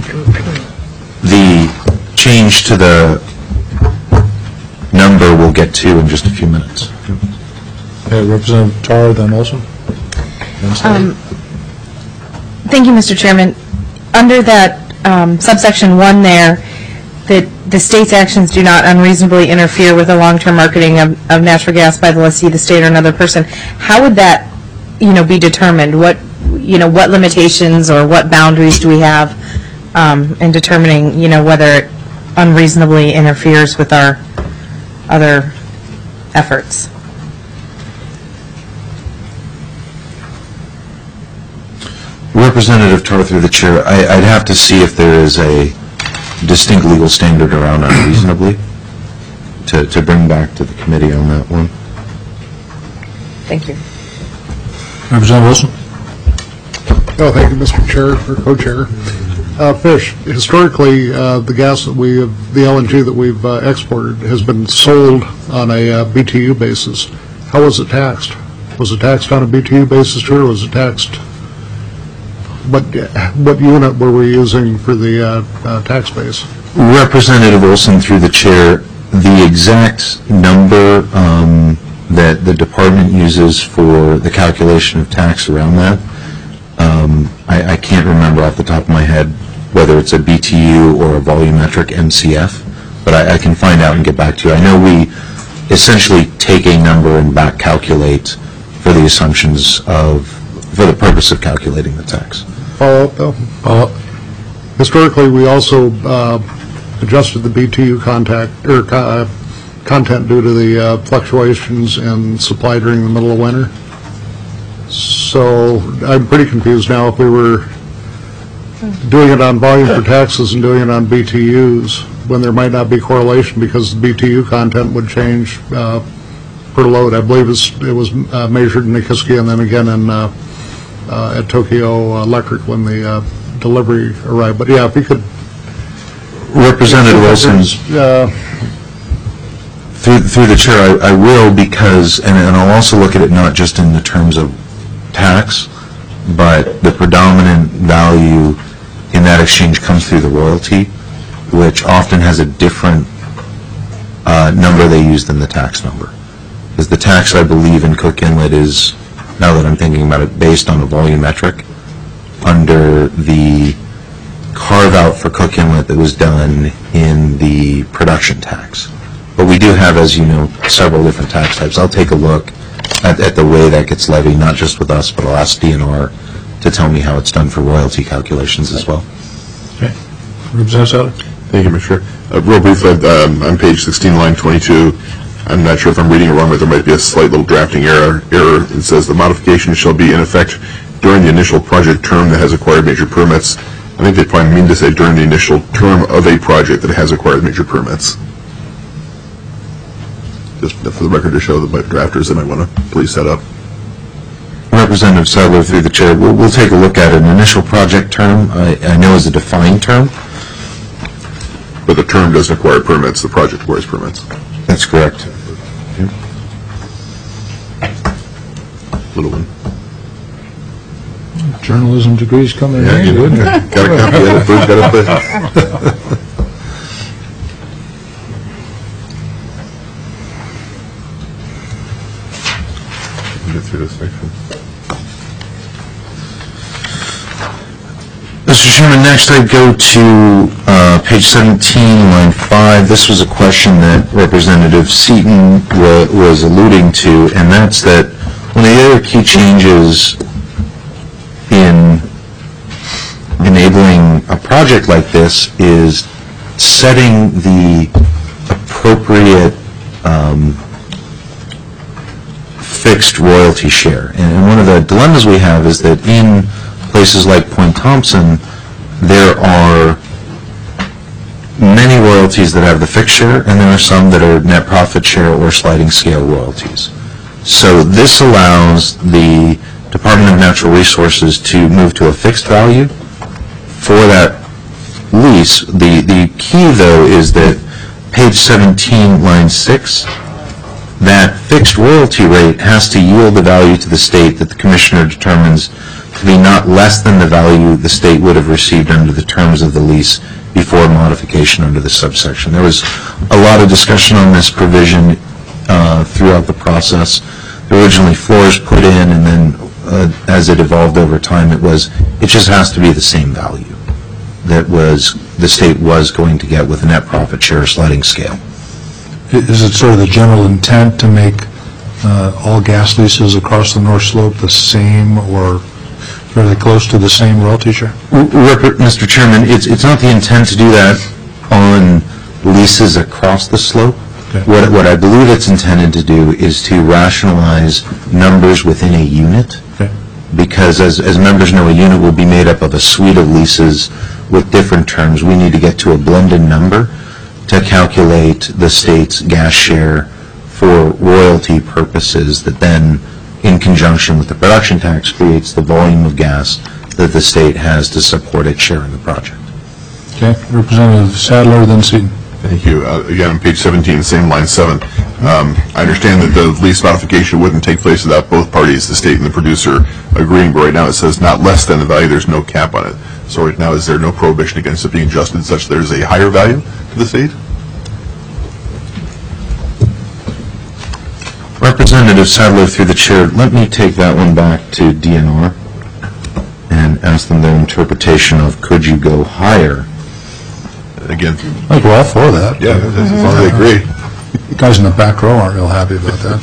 The change to the number we'll get to in just a few minutes. Okay, Representative Tar, then Olson. Then Slade. Um, Thank you, Mister Chairman. Under that um, subsection one there, that the state's actions do not unreasonably interfere with the long-term marketing of, of natural gas by the lessee, the state, or another person, how would that, you know, be determined? What, you know, what limitations or what boundaries do we have um, in determining, you know, whether it unreasonably interferes with our other efforts? Representative Tar, through the chair, I, I'd have to see if there is a distinct legal standard around unreasonably to, to bring back to the committee on that one. Thank you. Representative Wilson. Oh, thank you, Mister Chair, or Co-Chair. Uh, Fish, historically, uh, the gas that we have, the L N G that we've uh, exported has been sold on a uh, B T U basis. How was it taxed? Was it taxed on a B T U basis too, or was it taxed, what, what unit were we using for the uh, uh, tax base? Representative Olson, through the chair, the exact number um, that the department uses for the calculation of tax around that, um, I, I can't remember off the top of my head whether it's a B T U or a volumetric M C F, but I, I can find out and get back to you. I know we essentially take a number and back calculate for the assumptions of, for the purpose of calculating the tax. Follow up, though? Uh, Historically, we also uh, adjusted the B T U contact, or co- uh, content due to the uh, fluctuations in supply during the middle of winter. So I'm pretty confused now if we were doing it on volume for taxes and doing it on B T Us, when there might not be correlation because the B T U content would change uh, per load. I believe it's, it was uh, measured in Nikiski and then again in uh, uh, at Tokyo Electric when the uh, delivery arrived. But yeah, if you could... Representative Olson, Uh, through, through the chair, I, I will because, and, and I'll also look at it not just in the terms of tax, but the predominant value in that exchange comes through the royalty. which often has a different uh, number they use than the tax number. Because the tax, I believe, in Cook Inlet is, now that I'm thinking about it, based on a volumetric under the carve-out for Cook Inlet that was done in the production tax. But we do have, as you know, several different tax types. I'll take a look at, at the way that gets levied, not just with us, but I'll ask D N R to tell me how it's done for royalty calculations as well. Okay. Representative Sadler? Thank you, Mister Chair. Uh, Real briefly, um, on page sixteen, line twenty-two, I'm not sure if I'm reading it wrong, but there might be a slight little drafting error. Error. It says the modification shall be in effect during the initial project term that has acquired major permits. I think they probably mean to say during the initial term of a project that has acquired major permits. Just for the record to show that my drafters, they might want to police that up. Representative Sadler, through the chair, we'll, we'll take a look at it. An initial project term, I, I know is a defined term. But the term doesn't acquire permits, the project acquires permits. That's correct. Little one. Journalism degrees coming in Yeah, handy, you wouldn't it? got a copy of it, Bruce, got it. Get through this section. Mister Chairman, next I go to uh, page seventeen, line five. This was a question that Representative Seaton wa- was alluding to, and that's that one of the other key changes in enabling a project like this is setting the appropriate um, fixed royalty share. And one of the dilemmas we have is that in places like Point Thompson, there are many royalties that have the fixed share, and there are some that are net profit share or sliding scale royalties. So this allows the Department of Natural Resources to move to a fixed value for that lease. The, the key, though, is that page seventeen, line six, that fixed royalty rate has to yield the value to the state that the commissioner determines to be not less than the value the state would have received under the terms of the lease before modification under the subsection. There was a lot of discussion on this provision uh, throughout the process. Originally floors put in, and then uh, as it evolved over time, it was, it just has to be the same value that was, the state was going to get with a net profit share sliding scale. Is it sort of the general intent to make uh, all gas leases across the North Slope the same or fairly close to the same royalty share? Mister Chairman, it's, it's not the intent to do that on leases across the slope. Okay. What, what I believe it's intended to do is to rationalize numbers within a unit. Okay. Because as, as members know, a unit will be made up of a suite of leases with different terms. We need to get to a blended number to calculate the state's gas share for royalty purposes that then, in conjunction with the production tax, creates the volume of gas that the state has to support its share in the project. Okay. Representative Sadler, then Seaton. Thank you. Uh, again, on page seventeen, same line seven. Um, I understand that the lease modification wouldn't take place without both parties, the state and the producer, agreeing, but right now it says not less than the value. There's no cap on it. So right now, is there no prohibition against it being adjusted such there's a higher value to the state? Representative Sadler, through the chair, let me take that one back to D N R and ask them their interpretation of could you go higher? Again, I think we're all for that. yeah, as long as they agree. The guys in the back row aren't real happy about that.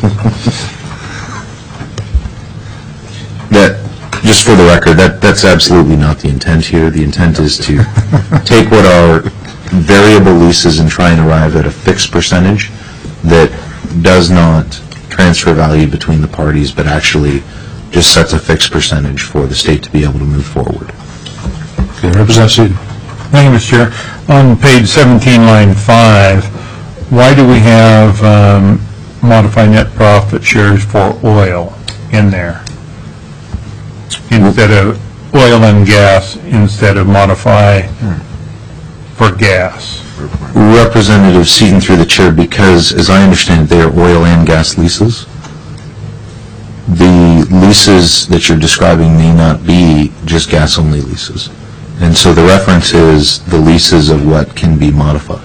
That, just for the record, that, that's absolutely not the intent here. The intent is to take what are variable leases and try and arrive at a fixed percentage that does not transfer value between the parties, but actually just sets a fixed percentage for the state to be able to move forward. Okay. Representative Seaton. Thank you, Mister Chair. On page seventeen, line five, why do we have um, modify net profit shares for oil in there instead of oil and gas instead of modify for gas? Representative Seaton, through the chair, because as I understand it, they are oil and gas leases. The leases that you're describing may not be just gas-only leases. And so the reference is the leases of what can be modified.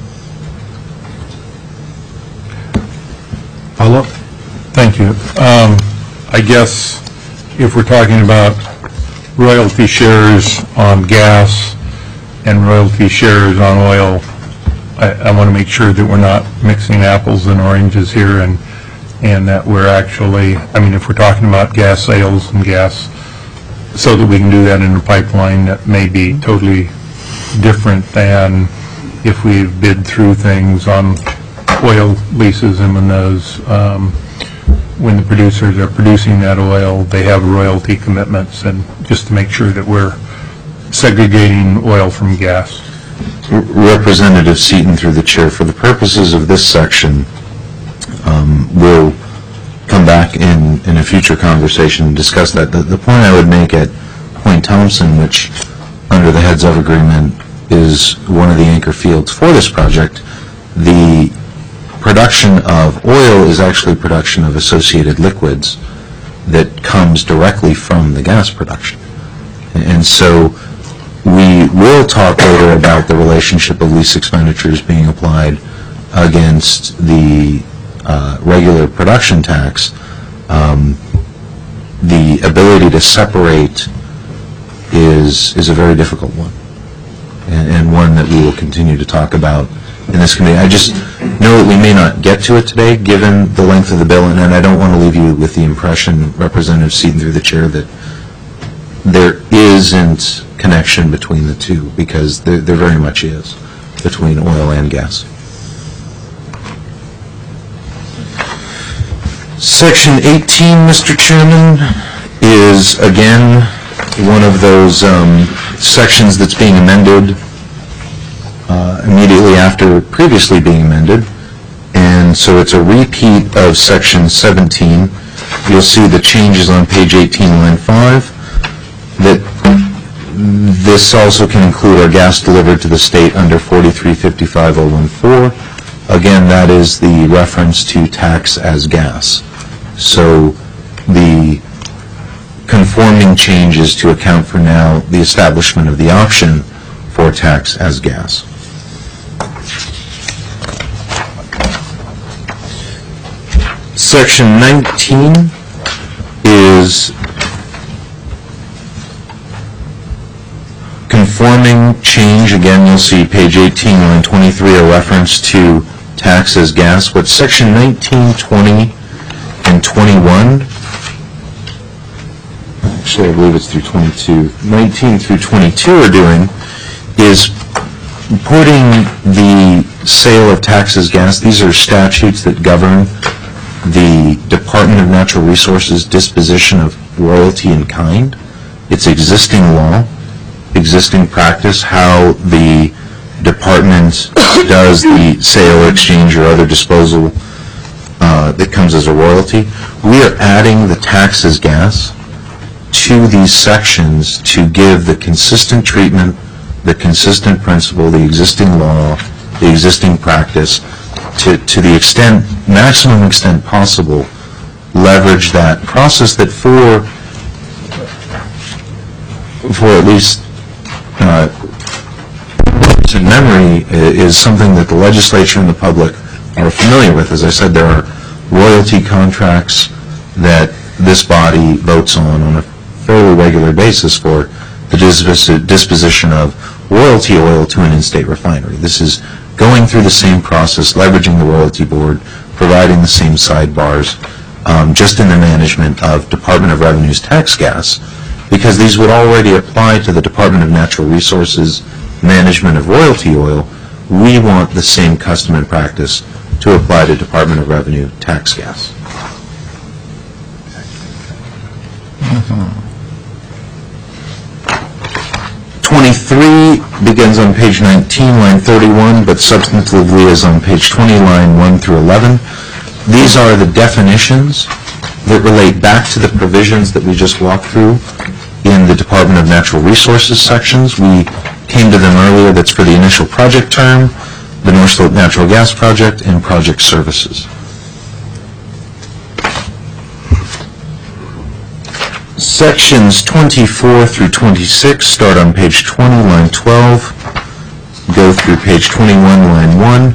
Follow-up? Thank you. Um, I guess if we're talking about royalty shares on gas and royalty shares on oil, I, I want to make sure that we're not mixing apples and oranges here, and and that we're actually, I mean, if we're talking about gas sales and gas, so that we can do that in a pipeline that may be totally different than if we bid through things on oil leases, and when those, um, when the producers are producing that oil, they have royalty commitments, and just to make sure that we're segregating oil from gas. Representative Seaton, through the chair, for the purposes of this section, um, we'll come back in, in a future conversation and discuss that. The, the point I would make at Point Thompson, which under the heads of agreement is one of the anchor fields for this project, the production of oil is actually production of associated liquids that comes directly from the gas production. And so we will talk later about the relationship of lease expenditures being applied against the uh, regular production tax. Um, the ability to separate is is a very difficult one, and, and one that we will continue to talk about in this committee. I just know that we may not get to it today, given the length of the bill, and, and I don't want to leave you with the impression, Representative Seaton through the chair, that there isn't connection between the two, because there, there very much is, between oil and gas. Section eighteen, Mister Chairman, is again one of those um, sections that's being amended uh, immediately after previously being amended, and so it's a repeat of Section seventeen. You'll see the changes on page eighteen, line five, that this also can include our gas delivered to the state under forty-three fifty-five oh fourteen. Again, that is the reference to tax as gas. So the conforming changes to account for now the establishment of the option for tax as gas. Section nineteen is conforming change. Again, you'll see page eighteen, line twenty-three, a reference to tax as gas. What section nineteen, twenty, and twenty-one, actually I believe it's through twenty-two, nineteen through twenty-two are doing is putting the sale of tax as gas. These are statutes that govern the Department of Natural Resources disposition of royalty in kind. It's existing law, existing practice, how the department does the sale, exchange, or other disposal uh, that comes as a royalty. We are adding the tax as gas to these sections to give the consistent treatment, the consistent principle, the existing law, the existing practice, to, to the extent, maximum extent possible, leverage that process that for, for at least uh, in memory is something that the legislature and the public are familiar with. As I said, there are royalty contracts that this body votes on on a fairly regular basis for the dispos- disposition of royalty oil to an in-state refinery. This is going through the same process, leveraging the royalty board, providing the same sidebars, um, just in the management of Department of Revenue's tax gas, because these would already apply to the Department of Natural Resources management of royalty oil. We want the same custom and practice to apply to Department of Revenue tax gas. Mm-hmm. twenty-three begins on page nineteen, line thirty-one, but substantively is on page twenty, line one through eleven. These are the definitions that relate back to the provisions that we just walked through in the Department of Natural Resources sections. We came to them earlier. That's for the initial project term, the North Slope Natural Gas Project, and project services. Sections twenty-four through twenty-six start on page twenty, line twelve, go through page twenty-one, line one.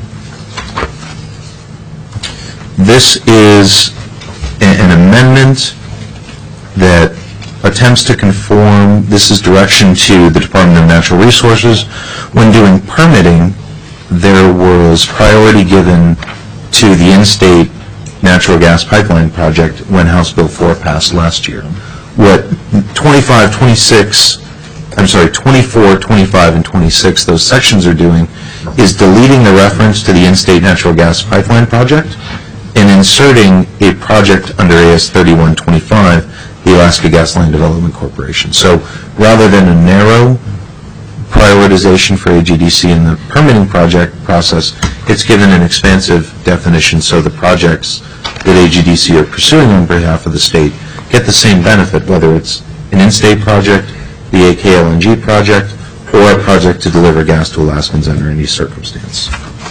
This is a- an amendment that attempts to conform, this is direction to the Department of Natural Resources. When doing permitting, there was priority given to the in-state natural gas pipeline project when House Bill four passed last year. What twenty-five, twenty-six, I'm sorry, twenty-four, twenty-five, and twenty-six, those sections are doing, is deleting the reference to the in-state natural gas pipeline project and inserting a project under A S thirty-one twenty-five, the Alaska Gasline Development Corporation. So rather than a narrow prioritization for A G D C in the permitting project process, it's given an expansive definition so the projects that A G D C are pursuing on behalf of the state get the same benefit, whether it's an in-state project, the A K L N G project, or a project to deliver gas to Alaskans under any circumstance.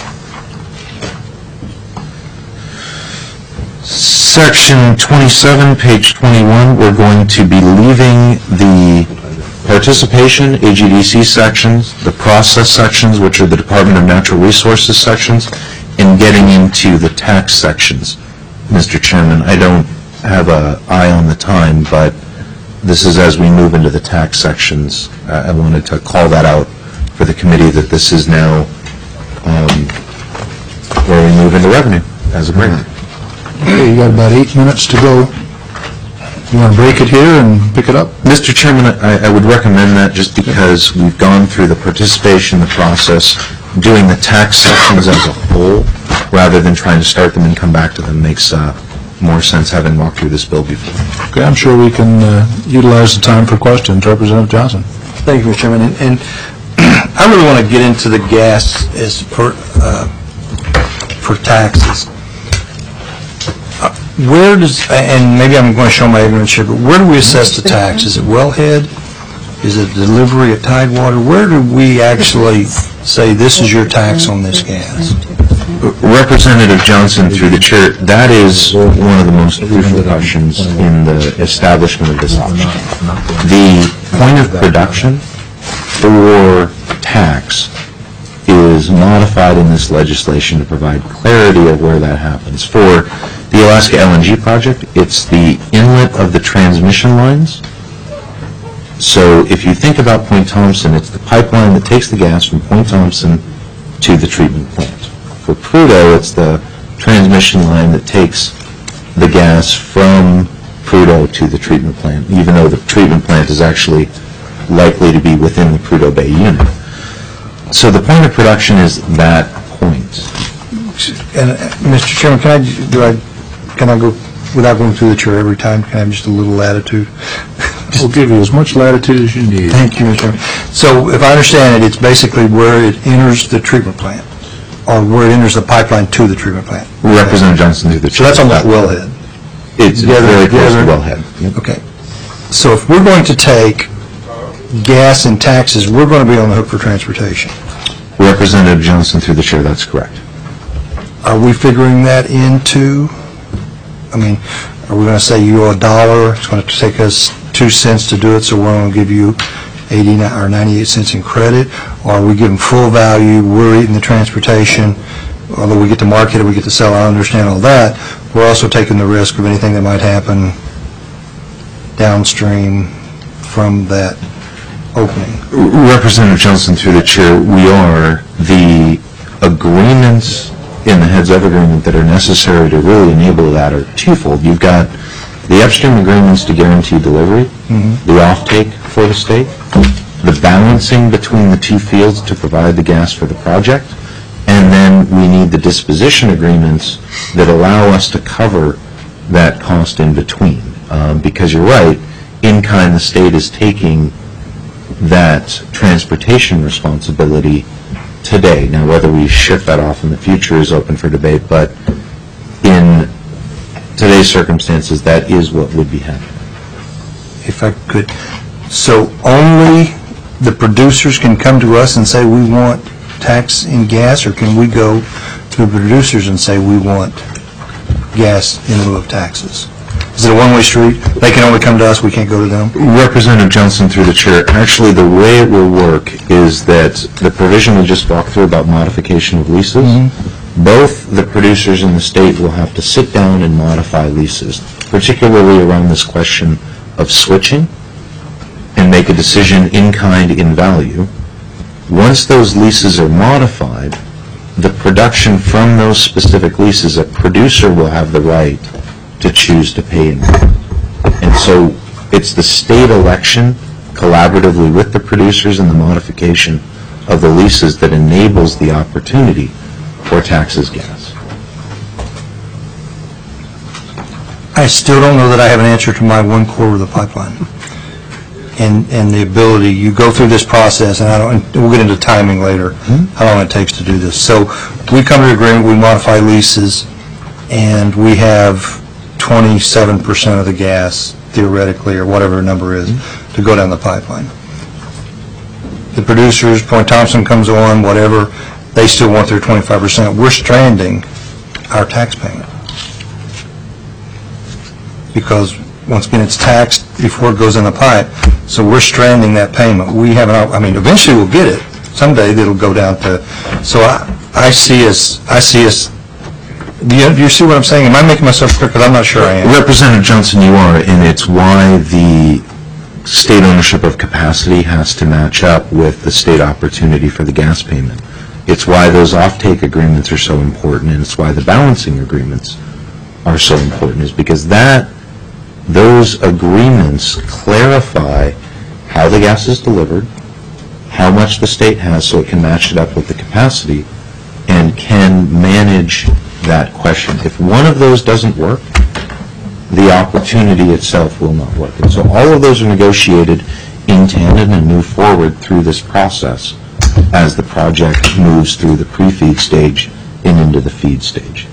Section twenty-seven, page twenty-one, we're going to be leaving the participation, A G D C sections, the process sections, which are the Department of Natural Resources sections, and getting into the tax sections. Mister Chairman, I don't have an eye on the time, but this is as we move into the tax sections. Uh, I wanted to call that out for the committee that this is now um, where we move into revenue as a break. Okay, you got about eight minutes to go. You want to break it here and pick it up? Mister Chairman, I, I would recommend that just because we've gone through the participation, the process, doing the tax sections as a whole, rather than trying to start them and come back to them makes uh, more sense having walked through this bill before. Okay, I'm sure we can uh, utilize the time for questions. Representative Johnson. Thank you, Mister Chairman. And, and I really want to get into the gas as for, uh, for taxes. Uh, Where does, and maybe I'm going to show my ignorance here, but where do we assess the tax? Is it wellhead? Is it delivery at Tidewater? Where do we actually say this is your tax on this gas? Representative Johnson, through the chair, that is one of the most crucial questions in the establishment of this option. The point of production for tax is modified in this legislation to provide clarity of where that happens. For the Alaska L N G project, it's the inlet of the transmission lines. So if you think about Point Thompson, it's the pipeline that takes the gas from Point Thompson to the treatment plant. For Prudhoe, it's the transmission line that takes the gas from Prudhoe to the treatment plant, even though the treatment plant is actually likely to be within the Prudhoe Bay unit. So the point of production is that point. And uh, Mister Chairman, can I, do I, can I go, without going through the chair every time, can I have just a little latitude? We'll give you as much latitude as you need. Thank you, Mister Chairman. So if I understand it, it's basically where it enters the treatment plant, or where it enters the pipeline to the treatment plant. Representative Johnson, through the So chair. that's almost wellhead. It's Together- very close to together. wellhead. Yep. Okay. So if we're going to take gas and taxes, we're going to be on the hook for transportation. Representative Johnson, through the chair, that's correct. Are we figuring that into, I mean, are we going to say you owe a dollar, it's going to take us two cents to do it, so we're going to give you eighty-nine or ninety-eight cents in credit? Or are we giving full value, we're eating the transportation, although we get to market it, we get to sell, I understand all that, we're also taking the risk of anything that might happen downstream from that opening? Representative Johnson, through the chair, we are, the agreements in the heads of agreement that are necessary to really enable that are twofold. You've got the upstream agreements to guarantee delivery, the offtake for the state, the balancing between the two fields to provide the gas for the project, and then we need the disposition agreements that allow us to cover that cost in between. Um, because you're right, in kind the state is taking that transportation responsibility today. Now, whether we shift that off in the future is open for debate, but in today's circumstances, that is what would be happening. If I could, so only the producers can come to us and say we want tax in gas, or can we go to the producers and say we want gas in lieu of taxes? Is it a one-way street? They can only come to us, we can't go to them? Representative Johnson, through the chair, actually, the way it will work is that the provision we just walked through about modification of leases, both the producers and the state will have to sit down and modify leases, particularly around this question of switching, and make a decision in kind, in value. Once those leases are modified, the production from those specific leases, a producer will have the right to choose to pay in. And so it's the state election, collaboratively with the producers and the modification of the leases, that enables the opportunity for taxes gas. I still don't know that I have an answer to my one quarter of the pipeline. And, and the ability, you go through this process, and I don't, we'll get into timing later, how long it takes to do this. So we come to agreement, we modify leases, and we have twenty-seven percent of the gas, theoretically, or whatever the number is, to go down the pipeline. The producers, Point Thompson comes on, whatever, they still want their twenty-five percent. We're stranding our tax payment. Because, once again, it's taxed before it goes in the pipe, so we're stranding that payment. We have an, I mean, eventually we'll get it. Someday it'll go down to, so I, I see us, I see us, do you, do you see what I'm saying? Am I making myself clear? Because I'm not sure I am. Representative Johnson, you are, and it's why the state ownership of capacity has to match up with the state opportunity for the gas payment. It's why those offtake agreements are so important, and it's why the balancing agreements are so important, is because that, those agreements clarify how the gas is delivered, how much the state has so it can match it up with the capacity, and can manage that question. If one of those doesn't work, the opportunity itself will not work. And so all of those are negotiated in tandem and move forward through this process as the project moves through the pre-feed stage and into the feed stage.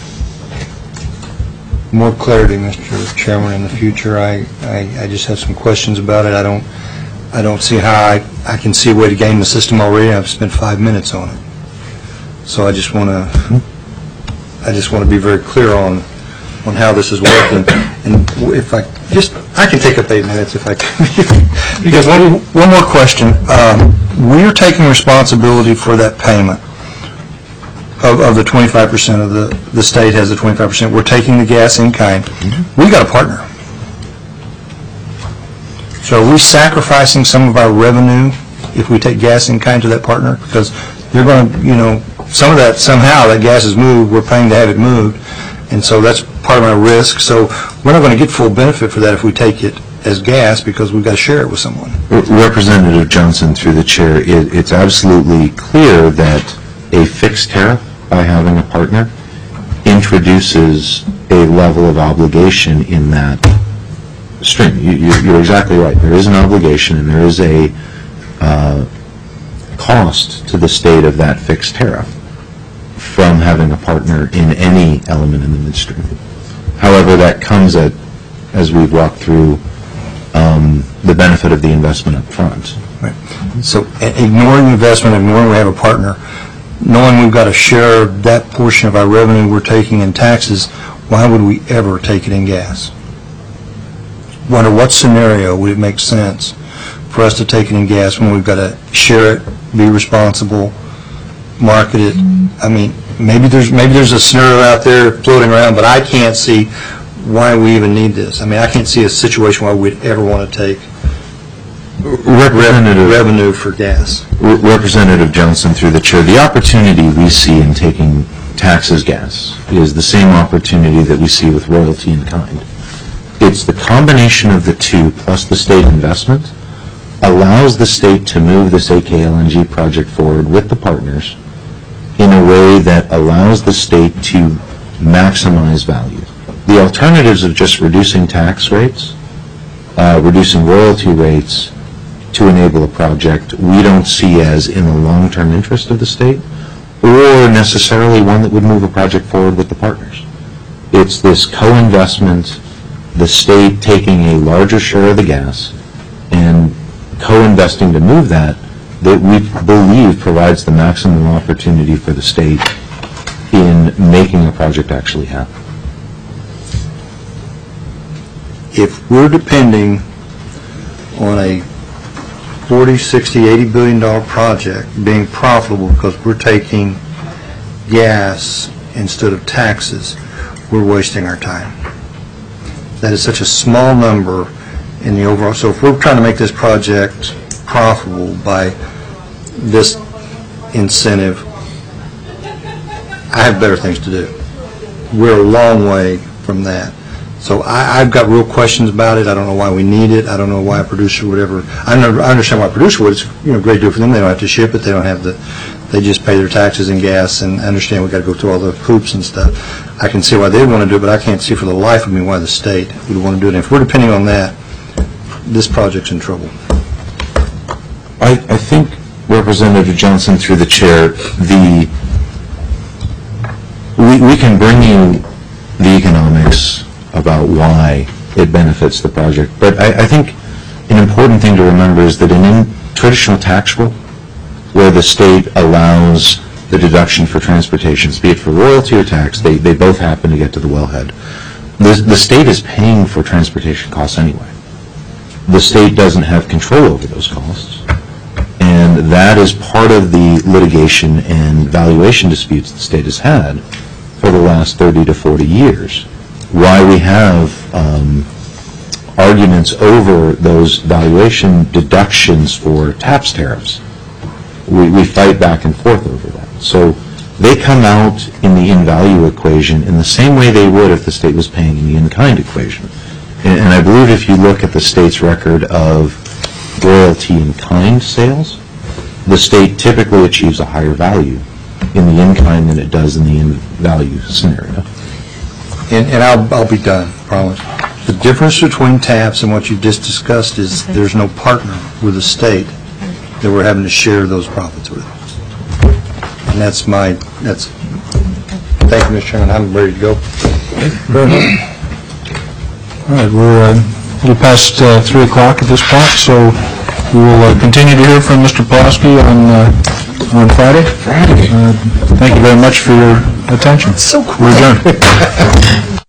More clarity, Mister Chairman, in the future. I, I, I just have some questions about it. I don't I don't see how I, I can see a way to game the system already. I've spent five minutes on it. So I just want to I just want to be very clear on on how this is working. And if I just I can take up eight minutes if I can. Because one one more question. Um, we're taking responsibility for that payment. Of, of the twenty-five percent of the, the state has the twenty-five percent. We're taking the gas in kind. Mm-hmm. We got a partner. So are we sacrificing some of our revenue if we take gas in kind to that partner? Because they're going to, you know, some of that, somehow that gas is moved, we're paying to have it moved. And so that's part of our risk. So we're not going to get full benefit for that if we take it as gas because we've got to share it with someone. Representative Johnson, through the chair, it, it's absolutely clear that a fixed tariff, by having a partner, introduces a level of obligation in that stream. You, you, you're exactly right. There is an obligation and there is a uh, cost to the state of that fixed tariff from having a partner in any element in the midstream. However, that comes at, as we've walked through, um, the benefit of the investment up front. Right. So ignoring the investment, ignoring we have a partner, knowing we've got to share that portion of our revenue we're taking in taxes, why would we ever take it in gas? Under what scenario would it make sense for us to take it in gas when we've got to share it, be responsible, market it? I mean, maybe there's maybe there's a scenario out there floating around, but I can't see why we even need this. I mean, I can't see a situation where we'd ever want to take Representative, revenue for gas. Representative Johnson, through the chair, the opportunity we see in taking tax as gas is the same opportunity that we see with royalty in kind. It's the combination of the two plus the state investment allows the state to move this A K L N G project forward with the partners in a way that allows the state to maximize value. The alternatives of just reducing tax rates, uh, reducing royalty rates, to enable a project we don't see as in the long-term interest of the state or necessarily one that would move a project forward with the partners. It's this co-investment, the state taking a larger share of the gas and co-investing to move that, that we believe provides the maximum opportunity for the state in making a project actually happen. if we're depending on a forty, sixty, eighty billion dollar project being profitable because we're taking gas instead of taxes, we're wasting our time. That is such a small number in the overall. So if we're trying to make this project profitable by this incentive, I have better things to do. We're a long way from that. So I, I've got real questions about it. I don't know why we need it. I don't know why a producer would ever, I, never, I understand why a producer would. It's, you know, great deal for them. They don't have to ship it. They don't have the, they just pay their taxes and gas, and I understand we've got to go through all the hoops and stuff. I can see why they want to do it, but I can't see for the life of me why the state would want to do it. And if we're depending on that, this project's in trouble. I, I think, Representative Johnson, through the chair, the we, we can bring you the economics about why it benefits the project, but I, I think an important thing to remember is that in a traditional tax rule, where the state allows the deduction for transportation, be it for royalty or tax, they, they both happen to get to the wellhead. The, the state is paying for transportation costs anyway. The state doesn't have control over those costs, and that is part of the litigation and valuation disputes the state has had for the last thirty to forty years. Why we have um, arguments over those valuation deductions for tax tariffs. We, we fight back and forth over that. So they come out in the in-value equation in the same way they would if the state was paying in the in-kind equation. And, and I believe if you look at the state's record of royalty in-kind sales, the state typically achieves a higher value in the in-kind than it does in the in-value scenario. And, and I'll, I'll be done, promise. The difference between TAPS and what you just discussed is there's no partner with the state that we're having to share those profits with. And that's my, that's, thank you, Mister Chairman, I'm ready to go. All right, we're uh, a little past uh, three o'clock at this point, so we will uh, continue to hear from Mister Pulaski on uh, on Friday. Friday. Uh, thank you very much for your attention. So cool. We're adjourned.